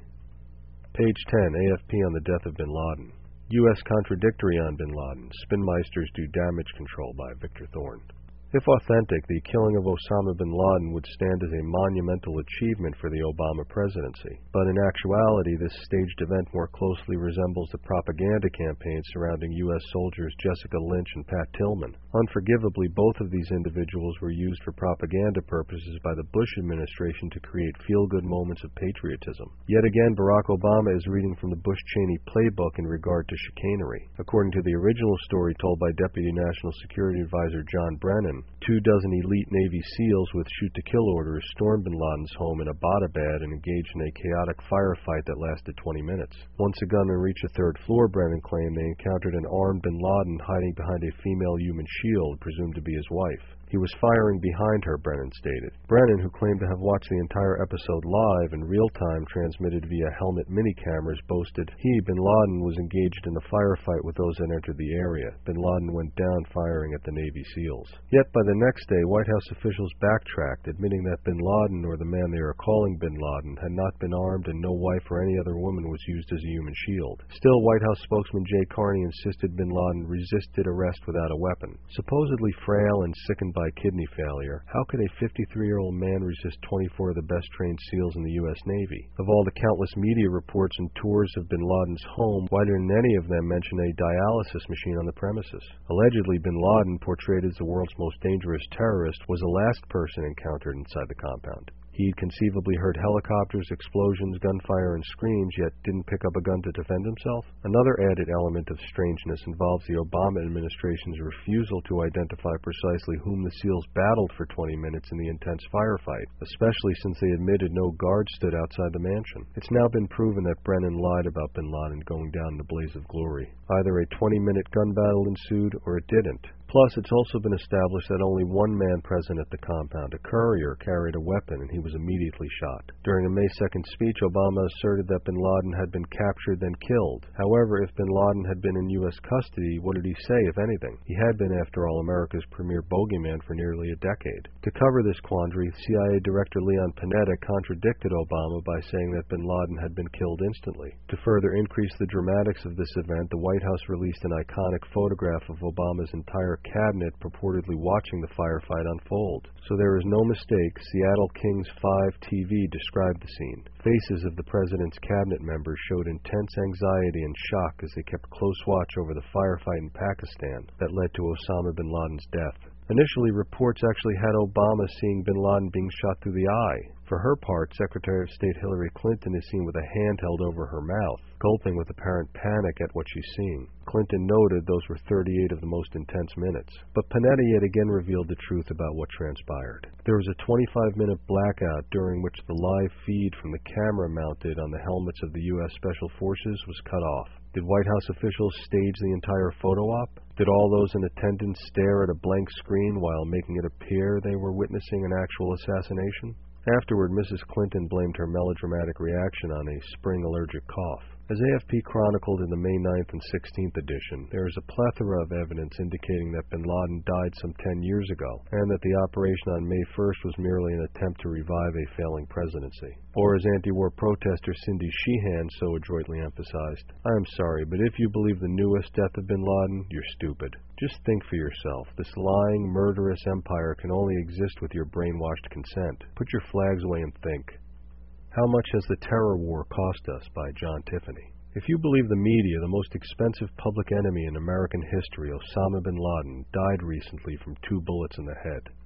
Page ten, A F P on the death of bin Laden. U S contradictory on bin Laden. Spinmeisters do damage control by Victor Thorne. If authentic, the killing of Osama bin Laden would stand as a monumental achievement for the Obama presidency. But in actuality, this staged event more closely resembles the propaganda campaign surrounding U S soldiers Jessica Lynch and Pat Tillman. Unforgivably, both of these individuals were used for propaganda purposes by the Bush administration to create feel-good moments of patriotism. Yet again, Barack Obama is reading from the Bush-Cheney playbook in regard to chicanery. According to the original story told by Deputy National Security Advisor John Brennan, two dozen elite Navy SEALs with shoot-to-kill orders stormed bin Laden's home in Abbottabad and engaged in a chaotic firefight that lasted twenty minutes. Once a gunman reached the third floor, Brennan claimed they encountered an armed bin Laden hiding behind a female human shield, presumed to be his wife. He was firing behind her, Brennan stated. Brennan, who claimed to have watched the entire episode live in real time transmitted via helmet mini-cameras, boasted he, bin Laden, was engaged in a firefight with those that entered the area. Bin Laden went down firing at the Navy SEALs. Yet by the next day, White House officials backtracked, admitting that bin Laden, or the man they are calling bin Laden, had not been armed and no wife or any other woman was used as a human shield. Still, White House spokesman Jay Carney insisted bin Laden resisted arrest without a weapon. Supposedly frail and sickened by kidney failure, how could a fifty-three-year-old man resist twenty-four of the best-trained SEALs in the U S Navy? Of all the countless media reports and tours of bin Laden's home, why didn't any of them mention a dialysis machine on the premises? Allegedly, bin Laden, portrayed as the world's most dangerous terrorist, was the last person encountered inside the compound. He conceivably heard helicopters, explosions, gunfire, and screams, yet didn't pick up a gun to defend himself? Another added element of strangeness involves the Obama administration's refusal to identify precisely whom the SEALs battled for twenty minutes in the intense firefight, especially since they admitted no guards stood outside the mansion. It's now been proven that Brennan lied about bin Laden going down in a blaze of glory. Either a twenty-minute gun battle ensued, or it didn't. Plus, it's also been established that only one man present at the compound, a courier, carried a weapon, and he was immediately shot. During a May second speech, Obama asserted that bin Laden had been captured then killed. However, if bin Laden had been in U S custody, what did he say, if anything? He had been, after all, America's premier bogeyman for nearly a decade. To cover this quandary, C I A Director Leon Panetta contradicted Obama by saying that bin Laden had been killed instantly. To further increase the dramatics of this event, the White House released an iconic photograph of Obama's entire cabinet purportedly watching the firefight unfold. So there is no mistake, Seattle Kings five T V described the scene. Faces of the president's cabinet members showed intense anxiety and shock as they kept close watch over the firefight in Pakistan that led to Osama bin Laden's death. Initially, reports actually had Obama seeing bin Laden being shot through the eye. For her part, Secretary of State Hillary Clinton is seen with a hand held over her mouth, gulping with apparent panic at what she's seeing. Clinton noted those were thirty-eight of the most intense minutes. But Panetta yet again revealed the truth about what transpired. There was a twenty-five minute blackout during which the live feed from the camera mounted on the helmets of the U S Special Forces was cut off. Did White House officials stage the entire photo op? Did all those in attendance stare at a blank screen while making it appear they were witnessing an actual assassination? Afterward, Missus Clinton blamed her melodramatic reaction on a spring allergic cough. As A F P chronicled in the May ninth and sixteenth edition, there is a plethora of evidence indicating that bin Laden died some ten years ago, and that the operation on May first was merely an attempt to revive a failing presidency. Or as anti-war protester Cindy Sheehan so adroitly emphasized, I am sorry, but if you believe the newest death of bin Laden, you're stupid. Just think for yourself. This lying, murderous empire can only exist with your brainwashed consent. Put your flags away and think. How much has the terror war cost us? By John Tiffany. If you believe the media, the most expensive public enemy in American history, Osama bin Laden, died recently from two bullets in the head.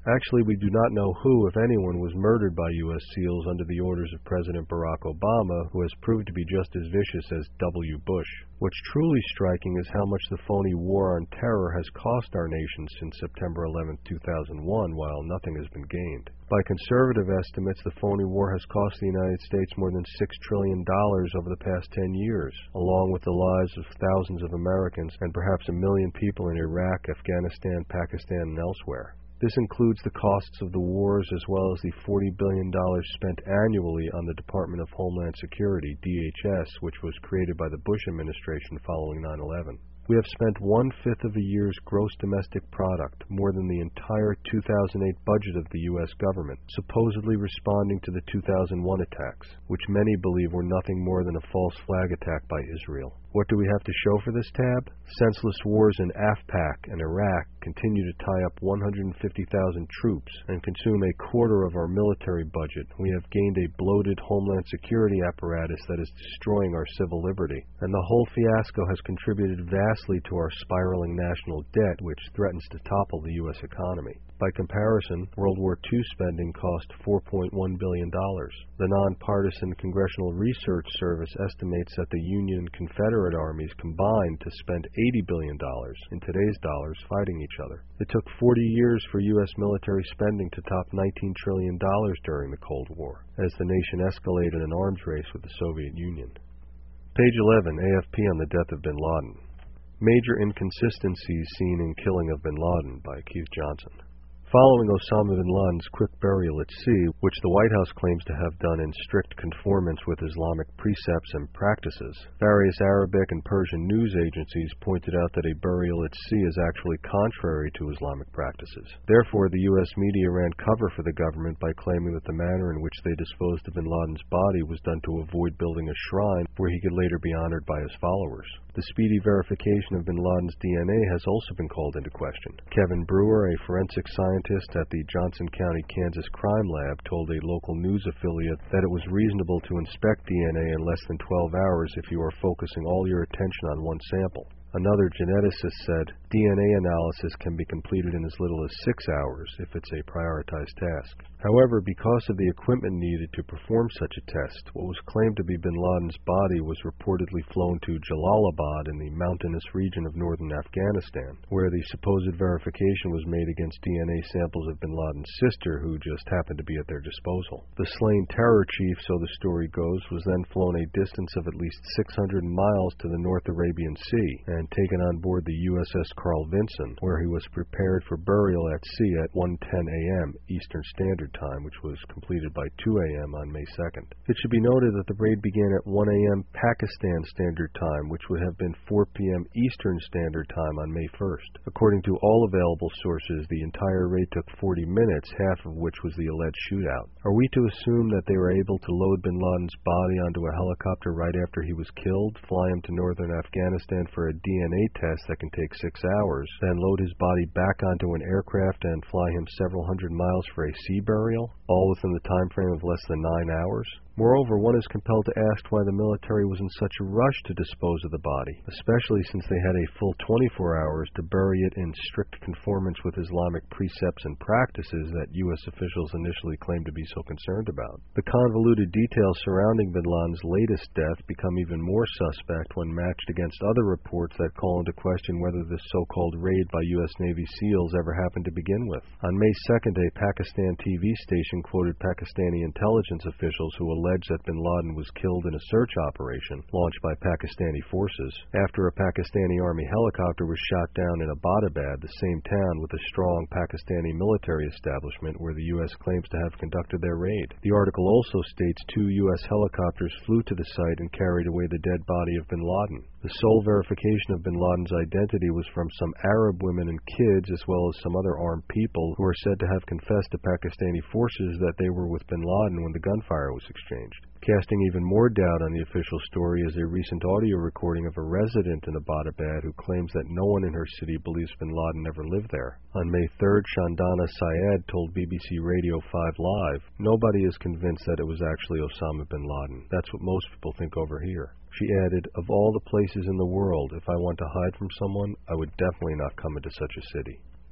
Actually, we do not know who, if anyone, was murdered by U S SEALs under the orders of President Barack Obama, who has proved to be just as vicious as W. Bush. What's truly striking is how much the phony war on terror has cost our nation since September eleventh, two thousand one, while nothing has been gained. By conservative estimates, the phony war has cost the United States more than six trillion dollars over the past ten years, along with the lives of thousands of Americans and perhaps a million people in Iraq, Afghanistan, Pakistan, and elsewhere. This includes the costs of the wars as well as the forty billion dollars spent annually on the Department of Homeland Security, D H S, which was created by the Bush administration following nine eleven. We have spent one-fifth of a year's gross domestic product, more than the entire two thousand eight budget of the U S government, supposedly responding to the two thousand one attacks, which many believe were nothing more than a false flag attack by Israel. What do we have to show for this tab? Senseless wars in Afpak and Iraq continue to tie up one hundred fifty thousand troops and consume a quarter of our military budget. We have gained a bloated homeland security apparatus that is destroying our civil liberty. And the whole fiasco has contributed vastly to our spiraling national debt, which threatens to topple the U S economy. By comparison, World War Two spending cost four point one billion dollars. The nonpartisan Congressional Research Service estimates that the Union and Confederate armies combined to spend eighty billion dollars in today's dollars fighting each other. It took forty years for U S military spending to top nineteen trillion dollars during the Cold War, as the nation escalated an arms race with the Soviet Union. Page eleven, A F P on the death of bin Laden. Major inconsistencies seen in killing of bin Laden by Keith Johnson. Following Osama bin Laden's quick burial at sea, which the White House claims to have done in strict conformance with Islamic precepts and practices, various Arabic and Persian news agencies pointed out that a burial at sea is actually contrary to Islamic practices. Therefore, the U S media ran cover for the government by claiming that the manner in which they disposed of bin Laden's body was done to avoid building a shrine where he could later be honored by his followers. The speedy verification of bin Laden's D N A has also been called into question. Kevin Brewer, a forensic scientist at the Johnson County, Kansas Crime Lab, told a local news affiliate that it was reasonable to inspect D N A in less than twelve hours if you are focusing all your attention on one sample. Another geneticist said, D N A analysis can be completed in as little as six hours if it's a prioritized task. However, because of the equipment needed to perform such a test, what was claimed to be bin Laden's body was reportedly flown to Jalalabad in the mountainous region of northern Afghanistan, where the supposed verification was made against D N A samples of bin Laden's sister, who just happened to be at their disposal. The slain terror chief, so the story goes, was then flown a distance of at least six hundred miles to the North Arabian Sea and taken on board the U S S Carl Vinson, where he was prepared for burial at sea at one ten a m Eastern Standard Time, which was completed by two a m on May second. It should be noted that the raid began at one a m Pakistan Standard Time, which would have been four p m Eastern Standard Time on May first. According to all available sources, the entire raid took forty minutes, half of which was the alleged shootout. Are we to assume that they were able to load bin Laden's body onto a helicopter right after he was killed, fly him to northern Afghanistan for a D N A test that can take six hours, then load his body back onto an aircraft and fly him several hundred miles for a sea burial, all within the time frame of less than nine hours? Moreover, one is compelled to ask why the military was in such a rush to dispose of the body, especially since they had a full twenty-four hours to bury it in strict conformance with Islamic precepts and practices that U S officials initially claimed to be so concerned about. The convoluted details surrounding bin Laden's latest death become even more suspect when matched against other reports that call into question whether this so-called raid by U S Navy SEALs ever happened to begin with. On May second, a Pakistan T V station quoted Pakistani intelligence officials who alleged alleged that bin Laden was killed in a search operation launched by Pakistani forces after a Pakistani army helicopter was shot down in Abbottabad, the same town with a strong Pakistani military establishment where the U S claims to have conducted their raid. The article also states two U S helicopters flew to the site and carried away the dead body of bin Laden. The sole verification of bin Laden's identity was from some Arab women and kids, as well as some other armed people who are said to have confessed to Pakistani forces that they were with bin Laden when the gunfire was exchanged. Casting even more doubt on the official story is a recent audio recording of a resident in Abbottabad who claims that no one in her city believes bin Laden ever lived there. On May third, Shandana Syed told B B C Radio five Live, "Nobody is convinced that it was actually Osama bin Laden. That's what most people think over here." She added, "Of all the places in the world, if I want to hide from someone, I would definitely not come into such a city."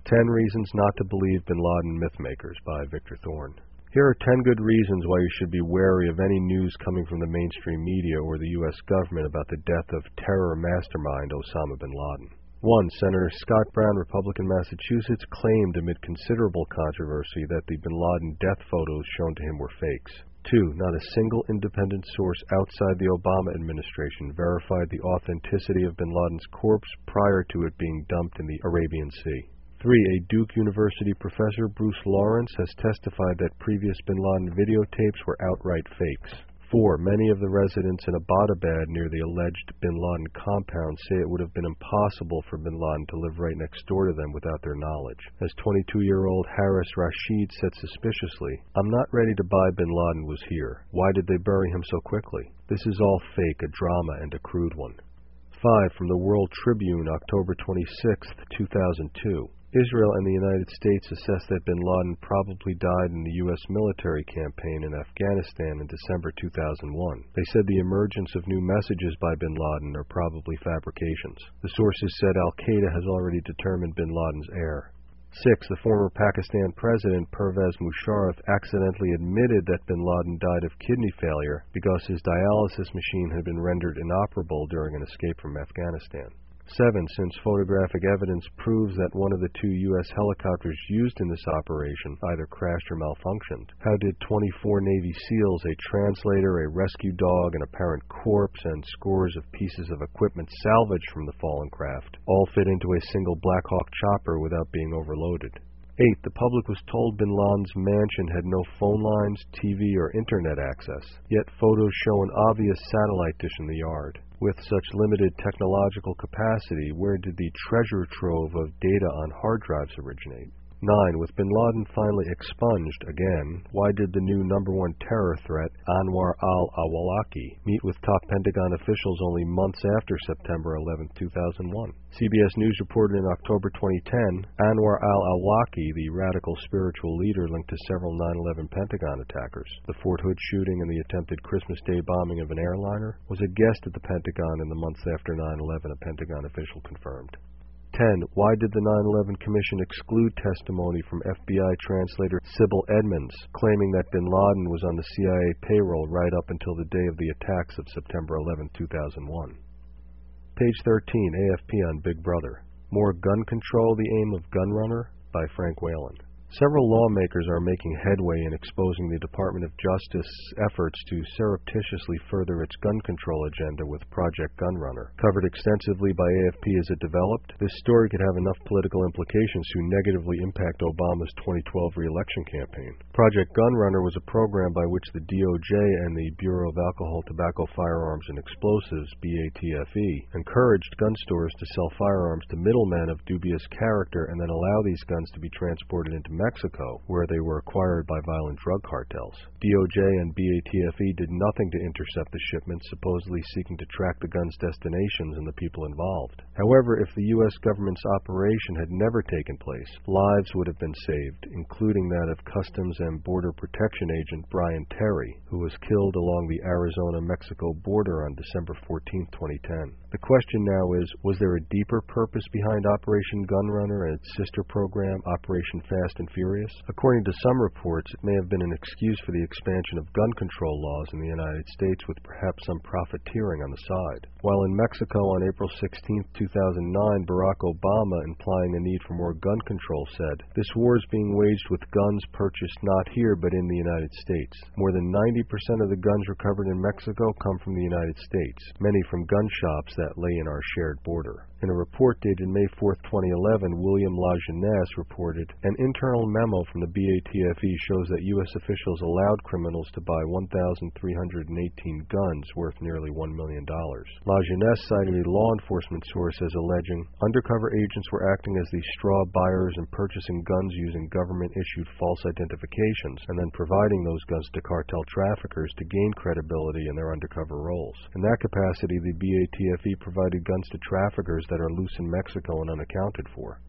Ten Reasons Not to Believe Bin Laden Mythmakers by Victor Thorne. Here are ten good reasons why you should be wary of any news coming from the mainstream media or the U S government about the death of terror mastermind Osama bin Laden. one. Senator Scott Brown, Republican, Massachusetts, claimed amid considerable controversy that the bin Laden death photos shown to him were fakes. two. Not a single independent source outside the Obama administration verified the authenticity of bin Laden's corpse prior to it being dumped in the Arabian Sea. three. A Duke University professor, Bruce Lawrence, has testified that previous bin Laden videotapes were outright fakes. four. Many of the residents in Abbottabad near the alleged bin Laden compound say it would have been impossible for bin Laden to live right next door to them without their knowledge. As twenty-two-year-old Haris Rashid said suspiciously, "I'm not ready to buy bin Laden was here. Why did they bury him so quickly? This is all fake, a drama and a crude one." five. From the World Tribune, October twenty-sixth, two thousand two. Israel and the United States assessed that bin Laden probably died in the U S military campaign in Afghanistan in December two thousand one. They said the emergence of new messages by bin Laden are probably fabrications. The sources said Al-Qaeda has already determined bin Laden's heir. six. The former Pakistan president Pervez Musharraf accidentally admitted that bin Laden died of kidney failure because his dialysis machine had been rendered inoperable during an escape from Afghanistan. seven. Since photographic evidence proves that one of the two U S helicopters used in this operation either crashed or malfunctioned, how did twenty-four Navy SEALs, a translator, a rescue dog, an apparent corpse, and scores of pieces of equipment salvaged from the fallen craft all fit into a single Black Hawk chopper without being overloaded? eight. The public was told bin Laden's mansion had no phone lines, T V, or internet access, yet photos show an obvious satellite dish in the yard. With such limited technological capacity, where did the treasure trove of data on hard drives originate? nine. With bin Laden finally expunged again, why did the new number one terror threat, Anwar al-Awlaki, meet with top Pentagon officials only months after September eleventh, two thousand one? C B S News reported in October twenty ten, Anwar al-Awlaki, the radical spiritual leader linked to several nine eleven Pentagon attackers, the Fort Hood shooting and the attempted Christmas Day bombing of an airliner, was a guest at the Pentagon in the months after nine eleven, a Pentagon official confirmed. ten. Why did the nine eleven Commission exclude testimony from F B I translator Sybil Edmonds, claiming that bin Laden was on the C I A payroll right up until the day of the attacks of September eleventh, two thousand one? Page thirteen, A F P on Big Brother. More Gun Control, the Aim of Gunrunner, by Frank Whalen. Several lawmakers are making headway in exposing the Department of Justice's efforts to surreptitiously further its gun control agenda with Project Gunrunner. Covered extensively by A F P as it developed, this story could have enough political implications to negatively impact Obama's twenty twelve re-election campaign. Project Gunrunner was a program by which the D O J and the Bureau of Alcohol, Tobacco, Firearms, and Explosives, B A T F E, encouraged gun stores to sell firearms to middlemen of dubious character and then allow these guns to be transported into Mexico, where they were acquired by violent drug cartels. D O J and B A T F E did nothing to intercept the shipments, supposedly seeking to track the guns' destinations and the people involved. However, if the U S government's operation had never taken place, lives would have been saved, including that of Customs and Border Protection Agent Brian Terry, who was killed along the Arizona-Mexico border on December fourteenth, twenty ten. The question now is, was there a deeper purpose behind Operation Gunrunner and its sister program, Operation Fast and Furious? According to some reports, it may have been an excuse for the expansion of gun control laws in the United States with perhaps some profiteering on the side. While in Mexico on April sixteenth, two thousand nine, Barack Obama, implying a need for more gun control, said, "This war is being waged with guns purchased not here but in the United States. More than ninety percent of the guns recovered in Mexico come from the United States, many from gun shops that lay in our shared border." In a report dated May fourth, twenty eleven, William Lajeunesse reported, "An internal memo from the B A T F E shows that U S officials allowed criminals to buy one thousand three hundred eighteen guns worth nearly one million dollars. Lajeunesse cited a law enforcement source as alleging, "Undercover agents were acting as the straw buyers and purchasing guns using government-issued false identifications and then providing those guns to cartel traffickers to gain credibility in their undercover roles. In that capacity, the B A T F E provided guns to traffickers that are loose in Mexico and unaccounted for."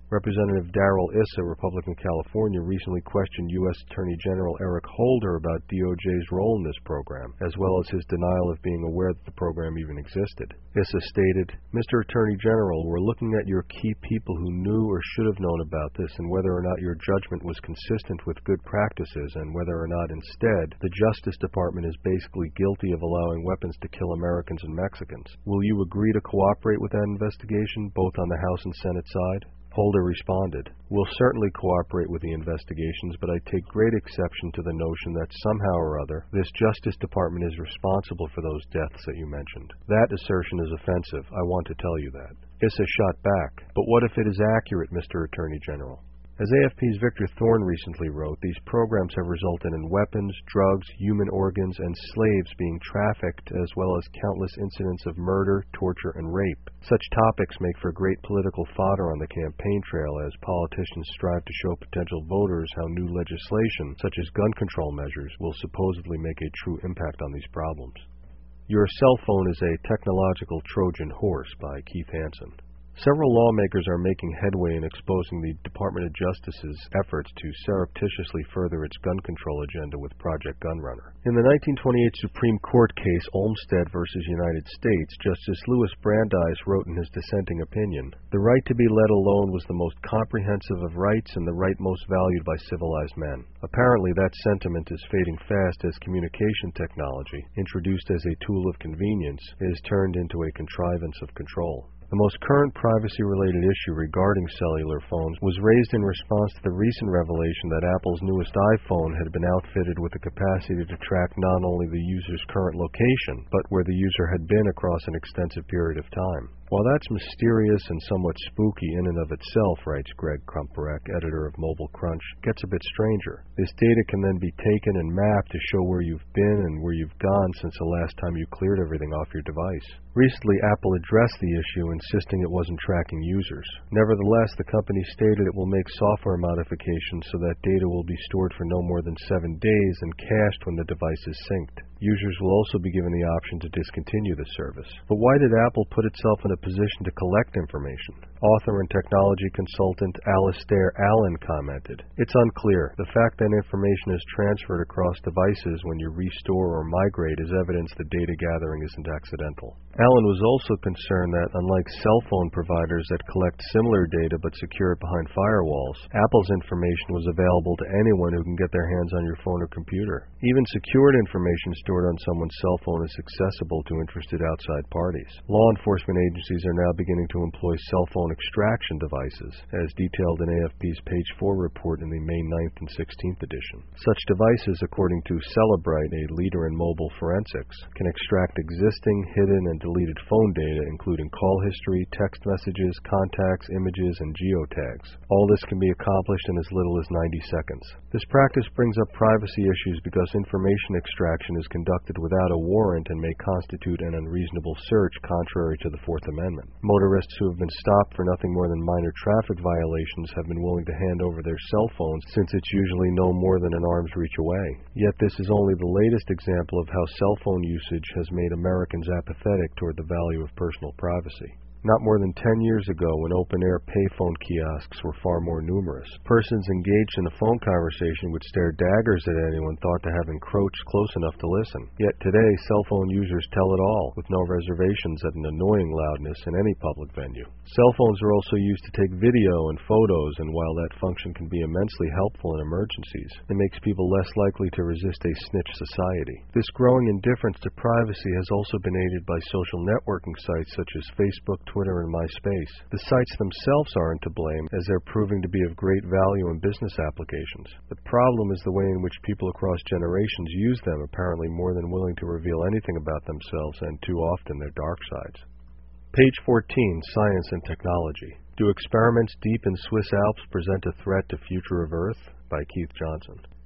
Representative Darrell Issa, Republican California, recently questioned U S Attorney General Eric Holder about D O J's role in this program, as well as his denial of being aware that the program even existed. Issa stated, "Mister Attorney General, we're looking at your key people who knew or should have known about this and whether or not your judgment was consistent with good practices and whether or not instead the Justice Department is basically guilty of allowing weapons to kill Americans and Mexicans. Will you agree to cooperate with that investigation, both on the House and Senate side?" Holder responded, "We'll certainly cooperate with the investigations, but I take great exception to the notion that somehow or other this Justice Department is responsible for those deaths that you mentioned. That assertion is offensive. I want to tell you that." Issa shot back, "But what if it is accurate, Mister Attorney General?" As A F P's Victor Thorne recently wrote, these programs have resulted in weapons, drugs, human organs, and slaves being trafficked, as well as countless incidents of murder, torture, and rape. Such topics make for great political fodder on the campaign trail as politicians strive to show potential voters how new legislation, such as gun control measures, will supposedly make a true impact on these problems. Your Cell Phone is a Technological Trojan Horse by Keith Hansen. Several lawmakers are making headway in exposing the Department of Justice's efforts to surreptitiously further its gun control agenda with Project Gunrunner. In the nineteen twenty-eight Supreme Court case Olmstead versus United States, Justice Louis Brandeis wrote in his dissenting opinion, "The right to be let alone was the most comprehensive of rights and the right most valued by civilized men." Apparently that sentiment is fading fast as communication technology, introduced as a tool of convenience, is turned into a contrivance of control. The most current privacy-related issue regarding cellular phones was raised in response to the recent revelation that Apple's newest iPhone had been outfitted with the capacity to track not only the user's current location, but where the user had been across an extensive period of time. While that's mysterious and somewhat spooky in and of itself, writes Greg Krumperek, editor of Mobile Crunch, gets a bit stranger. This data can then be taken and mapped to show where you've been and where you've gone since the last time you cleared everything off your device. Recently, Apple addressed the issue, insisting it wasn't tracking users. Nevertheless, the company stated it will make software modifications so that data will be stored for no more than seven days and cached when the device is synced. Users will also be given the option to discontinue the service. But why did Apple put itself in a position to collect information? Author and technology consultant Alistair Allen commented, "It's unclear. The fact that information is transferred across devices when you restore or migrate is evidence that data gathering isn't accidental." Allen was also concerned that, unlike cell phone providers that collect similar data but secure it behind firewalls, Apple's information was available to anyone who can get their hands on your phone or computer. Even secured information stored on someone's cell phone is accessible to interested outside parties. Law enforcement agencies are now beginning to employ cell phone extraction devices, as detailed in A F P's Page four report in the May ninth and sixteenth edition. Such devices, according to Cellebrite, a leader in mobile forensics, can extract existing, hidden, and deleted phone data, including call history, text messages, contacts, images, and geotags. All this can be accomplished in as little as ninety seconds. This practice brings up privacy issues because information extraction is conducted without a warrant and may constitute an unreasonable search contrary to the Fourth Amendment. Motorists who have been stopped for nothing more than minor traffic violations have been willing to hand over their cell phones since it's usually no more than an arm's reach away. Yet this is only the latest example of how cell phone usage has made Americans apathetic toward the value of personal privacy. Not more than ten years ago, when open-air payphone kiosks were far more numerous, persons engaged in a phone conversation would stare daggers at anyone thought to have encroached close enough to listen. Yet today, cell phone users tell it all, with no reservations at an annoying loudness in any public venue. Cell phones are also used to take video and photos, and while that function can be immensely helpful in emergencies, it makes people less likely to resist a snitch society. This growing indifference to privacy has also been aided by social networking sites such as Facebook, Twitter, and MySpace. The sites themselves aren't to blame, as they're proving to be of great value in business applications. The problem is the way in which people across generations use them, apparently more than willing to reveal anything about themselves and too often their dark sides. Page fourteen, Science and Technology. Do experiments deep in Swiss Alps present a threat to future of Earth? By Keith Johnson.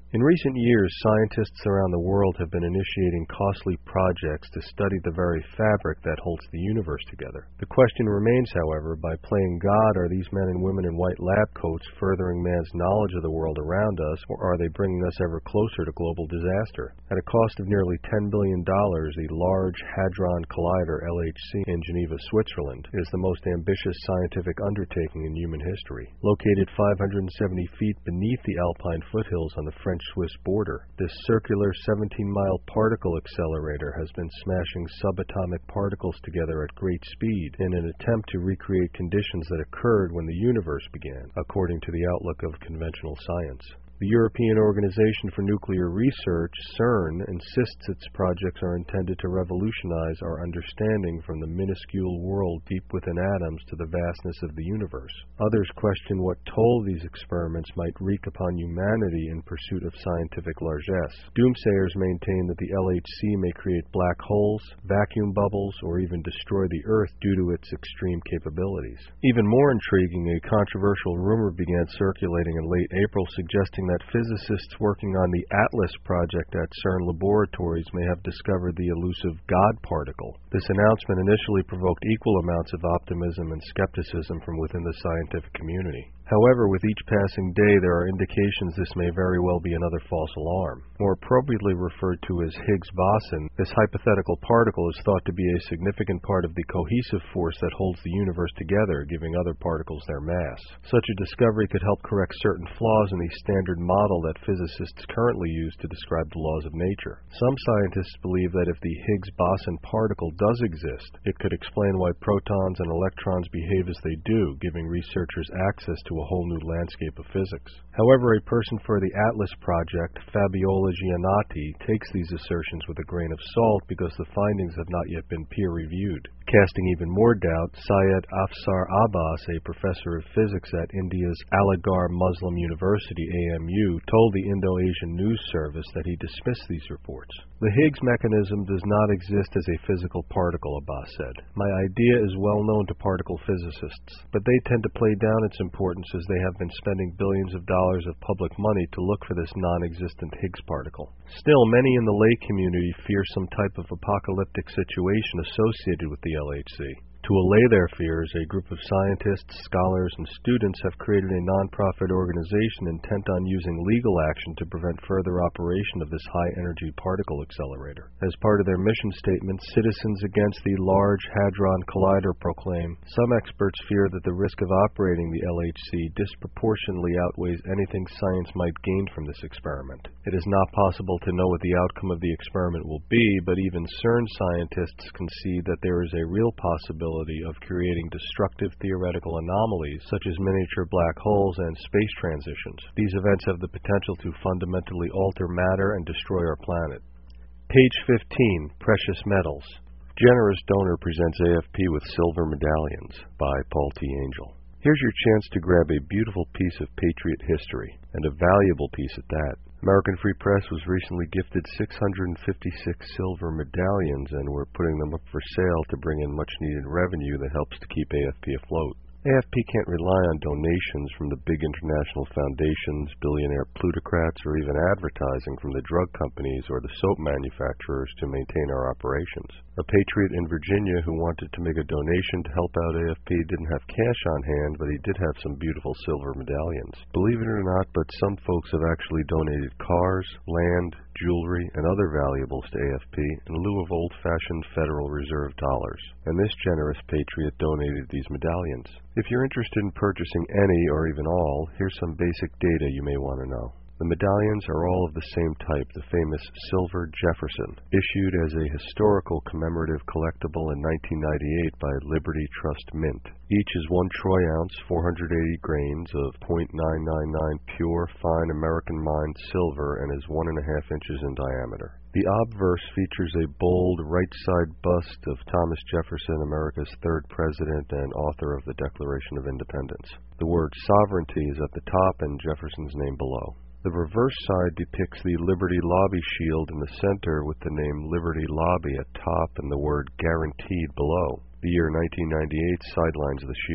In recent years, scientists around the world have been initiating costly projects to study the very fabric that holds the universe together. The question remains, however, by playing God, are these men and women in white lab coats furthering man's knowledge of the world around us, or are they bringing us ever closer to global disaster? At a cost of nearly ten billion dollars, the Large Hadron Collider, L H C, in Geneva, Switzerland, is the most ambitious scientific undertaking in human history. Located five hundred seventy feet beneath the Alpine foothills on the French-Swiss border, this circular seventeen-mile particle accelerator has been smashing subatomic particles together at great speed in an attempt to recreate conditions that occurred when the universe began, according to the outlook of conventional science. The European Organization for Nuclear Research, CERN, insists its projects are intended to revolutionize our understanding from the minuscule world deep within atoms to the vastness of the universe. Others question what toll these experiments might wreak upon humanity in pursuit of scientific largesse. Doomsayers maintain that the L H C may create black holes, vacuum bubbles, or even destroy the Earth due to its extreme capabilities. Even more intriguing, a controversial rumor began circulating in late April suggesting that physicists working on the ATLAS project at CERN laboratories may have discovered the elusive God particle. This announcement initially provoked equal amounts of optimism and skepticism from within the scientific community. However, with each passing day, there are indications this may very well be another false alarm. More appropriately referred to as Higgs boson, this hypothetical particle is thought to be a significant part of the cohesive force that holds the universe together, giving other particles their mass. Such a discovery could help correct certain flaws in the standard model that physicists currently use to describe the laws of nature. Some scientists believe that if the Higgs boson particle does exist, it could explain why protons and electrons behave as they do, giving researchers access to a whole new landscape of physics. However, a person for the ATLAS project, Fabiola Giannotti, takes these assertions with a grain of salt because the findings have not yet been peer-reviewed. Casting even more doubt, Syed Afsar Abbas, a professor of physics at India's Aligarh Muslim University, A M U, told the Indo-Asian News Service that he dismissed these reports. The Higgs mechanism does not exist as a physical particle, Abbas said. My idea is well known to particle physicists, but they tend to play down its importance as they have been spending billions of dollars of public money to look for this non-existent Higgs particle. Still, many in the lay community fear some type of apocalyptic situation associated with the L H C. To allay their fears, a group of scientists, scholars, and students have created a non-profit organization intent on using legal action to prevent further operation of this high-energy particle accelerator. As part of their mission statement, Citizens Against the Large Hadron Collider proclaim, some experts fear that the risk of operating the L H C disproportionately outweighs anything science might gain from this experiment. It is not possible to know what the outcome of the experiment will be, but even CERN scientists concede that there is a real possibility of creating destructive theoretical anomalies such as miniature black holes and space transitions. These events have the potential to fundamentally alter matter and destroy our planet. Page fifteen, Precious Metals. Generous donor presents A F P with silver medallions by Paul T. Angel. Here's your chance to grab a beautiful piece of Patriot history, and a valuable piece at that. American Free Press was recently gifted six hundred fifty-six silver medallions, and we're putting them up for sale to bring in much-needed revenue that helps to keep A F P afloat. A F P can't rely on donations from the big international foundations, billionaire plutocrats, or even advertising from the drug companies or the soap manufacturers to maintain our operations. A patriot in Virginia who wanted to make a donation to help out A F P didn't have cash on hand, but he did have some beautiful silver medallions. Believe it or not, but some folks have actually donated cars, land, jewelry, and other valuables to A F P in lieu of old-fashioned Federal Reserve dollars. And this generous patriot donated these medallions. If you're interested in purchasing any or even all, here's some basic data you may want to know. The medallions are all of the same type, the famous Silver Jefferson, issued as a historical commemorative collectible in nineteen ninety-eight by Liberty Trust Mint. Each is one troy ounce, four hundred eighty grains of zero point nine nine nine pure, fine American mined silver and is one and a half inches in diameter. The obverse features a bold right-side bust of Thomas Jefferson, America's third president and author of the Declaration of Independence. The word sovereignty is at the top and Jefferson's name below. The reverse side depicts the Liberty Lobby shield in the center with the name Liberty Lobby at top and the word guaranteed below. The year nineteen ninety-eight sidelines the shield.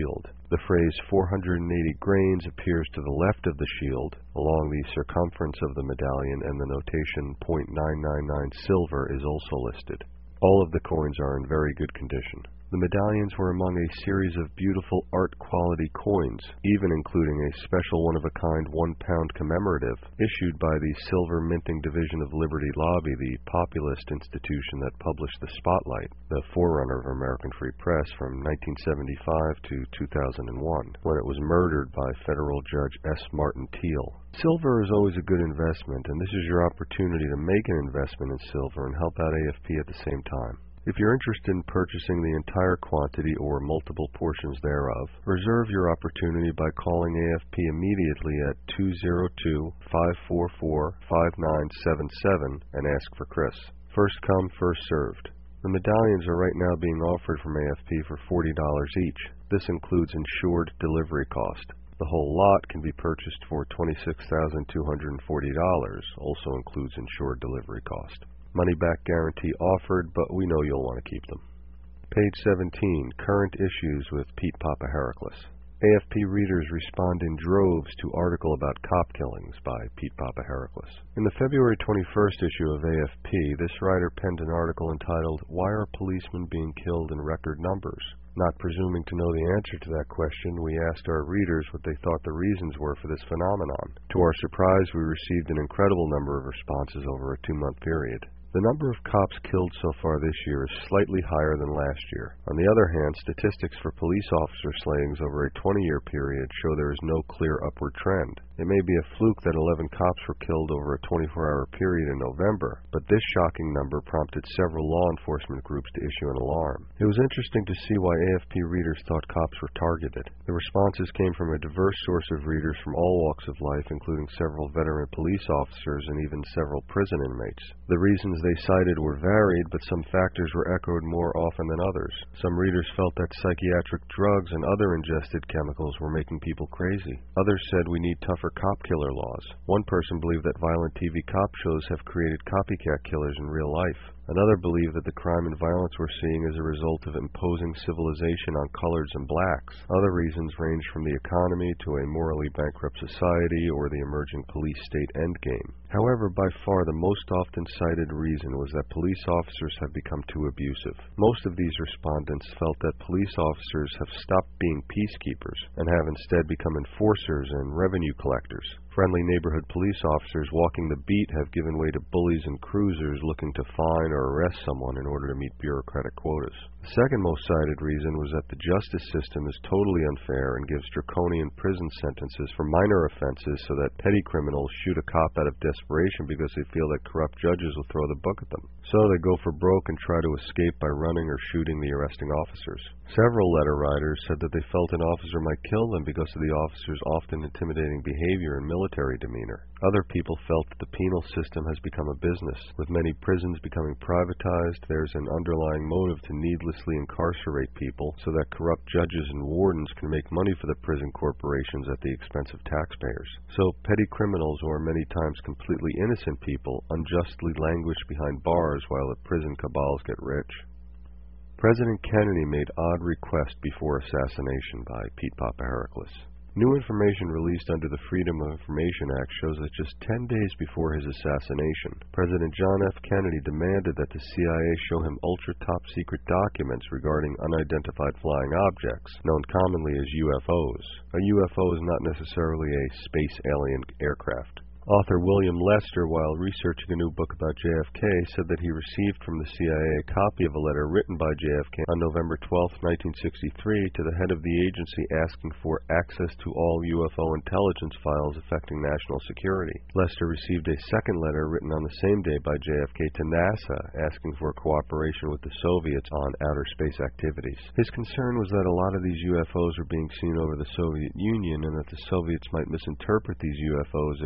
The phrase four hundred eighty grains appears to the left of the shield, along the circumference of the medallion, and the notation zero point nine nine nine silver is also listed. All of the coins are in very good condition. The medallions were among a series of beautiful art-quality coins, even including a special one-of-a-kind one-pound commemorative issued by the Silver Minting Division of Liberty Lobby, the populist institution that published the Spotlight, the forerunner of American Free Press, from nineteen seventy-five to two thousand one, when it was murdered by federal Judge S. Martin Teal. Silver is always a good investment, and this is your opportunity to make an investment in silver and help out A F P at the same time. If you're interested in purchasing the entire quantity or multiple portions thereof, reserve your opportunity by calling A F P immediately at two oh two, five four four, five nine seven seven and ask for Chris. First come, first served. The medallions are right now being offered from A F P for forty dollars each. This includes insured delivery cost. The whole lot can be purchased for twenty-six thousand two hundred forty dollars, also includes insured delivery cost. Money-back guarantee offered, but we know you'll want to keep them. Page seventeen, Current Issues with Pete Papahericlis. A F P readers respond in droves to article about cop killings by Pete Papahericlis. In the February twenty-first issue of A F P, this writer penned an article entitled, "Why Are Policemen Being Killed in Record Numbers?" Not presuming to know the answer to that question, we asked our readers what they thought the reasons were for this phenomenon. To our surprise, we received an incredible number of responses over a two-month period. The number of cops killed so far this year is slightly higher than last year. On the other hand, statistics for police officer slayings over a twenty-year period show there is no clear upward trend. It may be a fluke that eleven cops were killed over a twenty-four hour period in November, but this shocking number prompted several law enforcement groups to issue an alarm. It was interesting to see why A F P readers thought cops were targeted. The responses came from a diverse source of readers from all walks of life, including several veteran police officers and even several prison inmates. The reasons they cited were varied, but some factors were echoed more often than others. Some readers felt that psychiatric drugs and other ingested chemicals were making people crazy. Others said we need tougher cop killer laws. One person believed that violent T V cop shows have created copycat killers in real life. Another believed that the crime and violence we're seeing is a result of imposing civilization on coloreds and blacks. Other reasons range from the economy to a morally bankrupt society or the emerging police-state endgame. However, by far the most often cited reason was that police officers have become too abusive. Most of these respondents felt that police officers have stopped being peacekeepers and have instead become enforcers and revenue collectors. Friendly neighborhood police officers walking the beat have given way to bullies and cruisers looking to fine or arrest someone in order to meet bureaucratic quotas. The second most cited reason was that the justice system is totally unfair and gives draconian prison sentences for minor offenses so that petty criminals shoot a cop out of desperation because they feel that corrupt judges will throw the book at them. So they go for broke and try to escape by running or shooting the arresting officers. Several letter writers said that they felt an officer might kill them because of the officer's often intimidating behavior and military demeanor. Other people felt that the penal system has become a business. With many prisons becoming privatized, there's an underlying motive to needlessly incarcerate people so that corrupt judges and wardens can make money for the prison corporations at the expense of taxpayers. So petty criminals, or many times completely innocent people, unjustly languish behind bars while the prison cabals get rich. President Kennedy made odd request before assassination by Pete Papahericlis. New information released under the Freedom of Information Act shows that just ten days before his assassination, President John F. Kennedy demanded that the C I A show him ultra-top-secret documents regarding unidentified flying objects, known commonly as U F Os. A U F O is not necessarily a space alien aircraft. Author William Lester, while researching a new book about J F K, said that he received from the C I A a copy of a letter written by J F K on November twelfth, nineteen sixty-three, to the head of the agency asking for access to all U F O intelligence files affecting national security. Lester received a second letter written on the same day by J F K to NASA asking for cooperation with the Soviets on outer space activities. His concern was that a lot of these U F Os were being seen over the Soviet Union and that the Soviets might misinterpret these U F Os as U S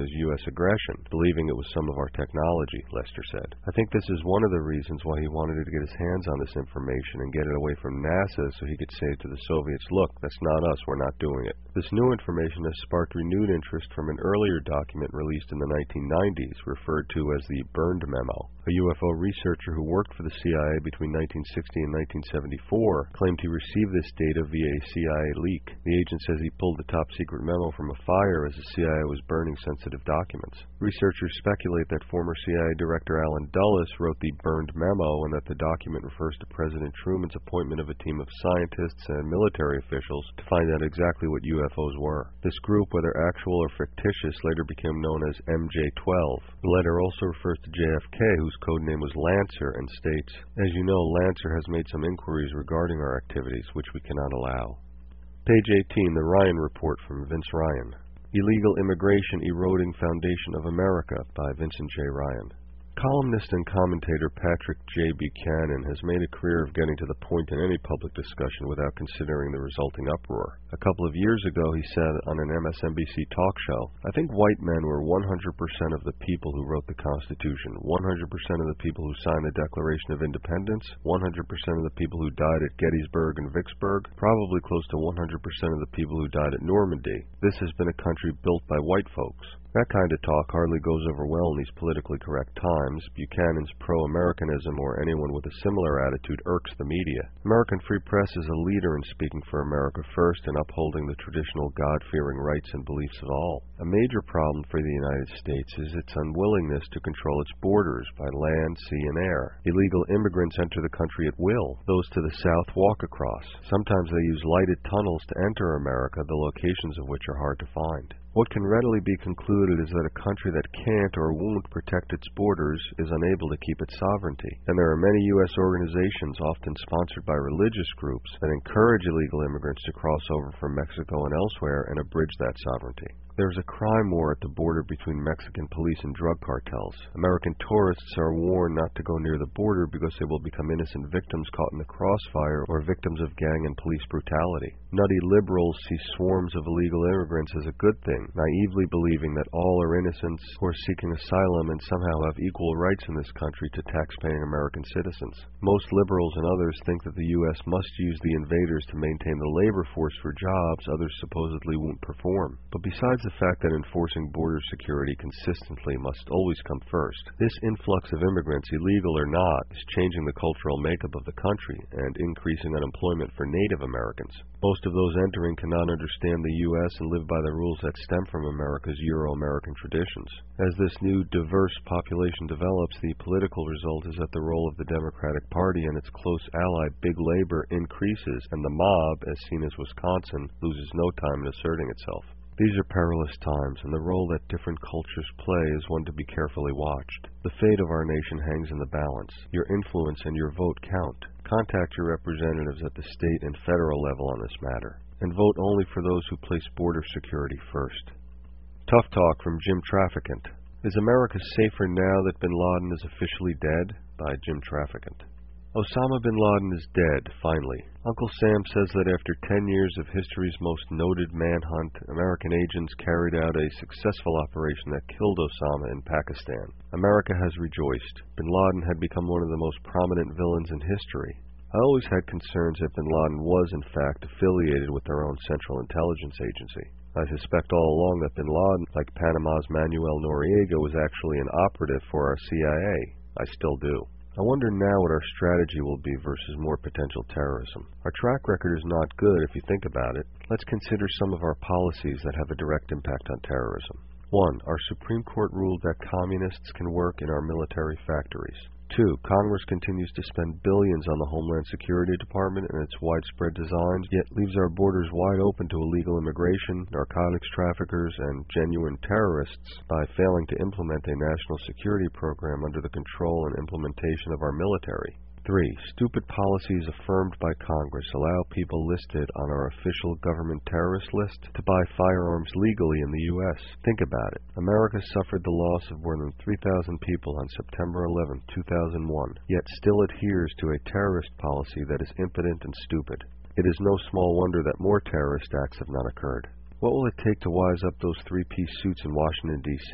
aggression, believing it was some of our technology, Lester said. I think this is one of the reasons why he wanted to get his hands on this information and get it away from NASA so he could say to the Soviets, look, that's not us, we're not doing it. This new information has sparked renewed interest from an earlier document released in the nineteen nineties, referred to as the Burned Memo. A U F O researcher who worked for the C I A between nineteen sixty and nineteen seventy-four claimed he received this data via a C I A leak. The agent says he pulled the top-secret memo from a fire as the C I A was burning sensitive documents. Researchers speculate that former C I A Director Alan Dulles wrote the Burned Memo and that the document refers to President Truman's appointment of a team of scientists and military officials to find out exactly what U F Os were. This group, whether actual or fictitious, later became known as M J twelve. The letter also refers to J F K, whose code name was Lancer, and states, as you know, Lancer has made some inquiries regarding our activities, which we cannot allow. Page eighteen, The Ryan Report from Vince Ryan. Illegal Immigration Eroding Foundation of America by Vincent J. Ryan. Columnist and commentator Patrick J. Buchanan has made a career of getting to the point in any public discussion without considering the resulting uproar. A couple of years ago, he said on an M S N B C talk show, I think white men were one hundred percent of the people who wrote the Constitution, one hundred percent of the people who signed the Declaration of Independence, one hundred percent of the people who died at Gettysburg and Vicksburg, probably close to one hundred percent of the people who died at Normandy. This has been a country built by white folks. That kind of talk hardly goes over well in these politically correct times. Buchanan's pro-Americanism or anyone with a similar attitude irks the media. American Free Press is a leader in speaking for America first and upholding the traditional God-fearing rights and beliefs of all. A major problem for the United States is its unwillingness to control its borders by land, sea, and air. Illegal immigrants enter the country at will. Those to the south walk across. Sometimes they use lighted tunnels to enter America, the locations of which are hard to find. What can readily be concluded is that a country that can't or won't protect its borders is unable to keep its sovereignty. And there are many U S organizations, often sponsored by religious groups, that encourage illegal immigrants to cross over from Mexico and elsewhere and abridge that sovereignty. There is a crime war at the border between Mexican police and drug cartels. American tourists are warned not to go near the border because they will become innocent victims caught in the crossfire or victims of gang and police brutality. Nutty liberals see swarms of illegal immigrants as a good thing, naively believing that all are innocents who are seeking asylum and somehow have equal rights in this country to tax-paying American citizens. Most liberals and others think that the U S must use the invaders to maintain the labor force for jobs others supposedly won't perform. But besides the fact that enforcing border security consistently must always come first, this influx of immigrants, illegal or not, is changing the cultural makeup of the country and increasing unemployment for Native Americans. Most of those entering cannot understand the U S and live by the rules that stem from America's Euro-American traditions. As this new diverse population develops, the political result is that the role of the Democratic Party and its close ally Big Labor increases, and the mob, as seen as Wisconsin, loses no time in asserting itself. These are perilous times, and the role that different cultures play is one to be carefully watched. The fate of our nation hangs in the balance. Your influence and your vote count. Contact your representatives at the state and federal level on this matter, and vote only for those who place border security first. Tough Talk from Jim Trafficant. Is America safer now that bin Laden is officially dead? By Jim Trafficant. Osama bin Laden is dead, finally. Uncle Sam says that after ten years of history's most noted manhunt, American agents carried out a successful operation that killed Osama in Pakistan. America has rejoiced. Bin Laden had become one of the most prominent villains in history. I always had concerns that bin Laden was, in fact, affiliated with their own Central Intelligence Agency. I suspect all along that bin Laden, like Panama's Manuel Noriega, was actually an operative for our C I A. I still do. I wonder now what our strategy will be versus more potential terrorism. Our track record is not good if you think about it. Let's consider some of our policies that have a direct impact on terrorism. One, our Supreme Court ruled that communists can work in our military factories. Two, Congress continues to spend billions on the Homeland Security Department and its widespread designs, yet leaves our borders wide open to illegal immigration, narcotics traffickers, and genuine terrorists by failing to implement a national security program under the control and implementation of our military. Three, stupid policies affirmed by Congress allow people listed on our official government terrorist list to buy firearms legally in the U S Think about it. America suffered the loss of more than three thousand people on September eleventh, two thousand one, yet still adheres to a terrorist policy that is impotent and stupid. It is no small wonder that more terrorist acts have not occurred. What will it take to wise up those three-piece suits in Washington, D C?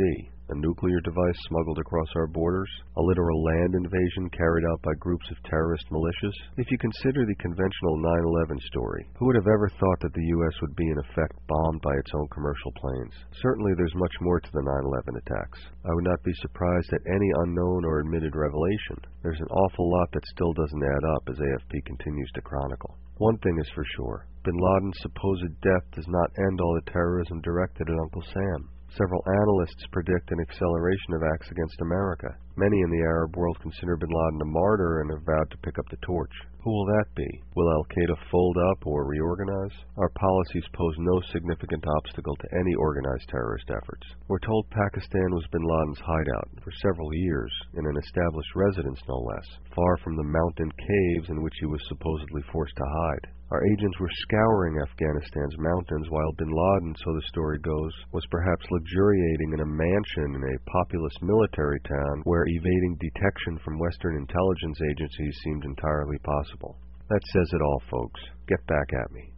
a nuclear device smuggled across our borders, a literal land invasion carried out by groups of terrorist militias? If you consider the conventional nine eleven story, who would have ever thought that the U S would be in effect bombed by its own commercial planes? Certainly there's much more to the nine eleven attacks. I would not be surprised at any unknown or admitted revelation. There's an awful lot that still doesn't add up, as A F P continues to chronicle. One thing is for sure. Bin Laden's supposed death does not end all the terrorism directed at Uncle Sam. Several analysts predict an acceleration of acts against America. Many in the Arab world consider bin Laden a martyr and have vowed to pick up the torch. Who will that be? Will Al-Qaeda fold up or reorganize? Our policies pose no significant obstacle to any organized terrorist efforts. We're told Pakistan was bin Laden's hideout for several years, in an established residence no less, far from the mountain caves in which he was supposedly forced to hide. Our agents were scouring Afghanistan's mountains while bin Laden, so the story goes, was perhaps luxuriating in a mansion in a populous military town where evading detection from Western intelligence agencies seemed entirely possible. That says it all, folks. Get back at me.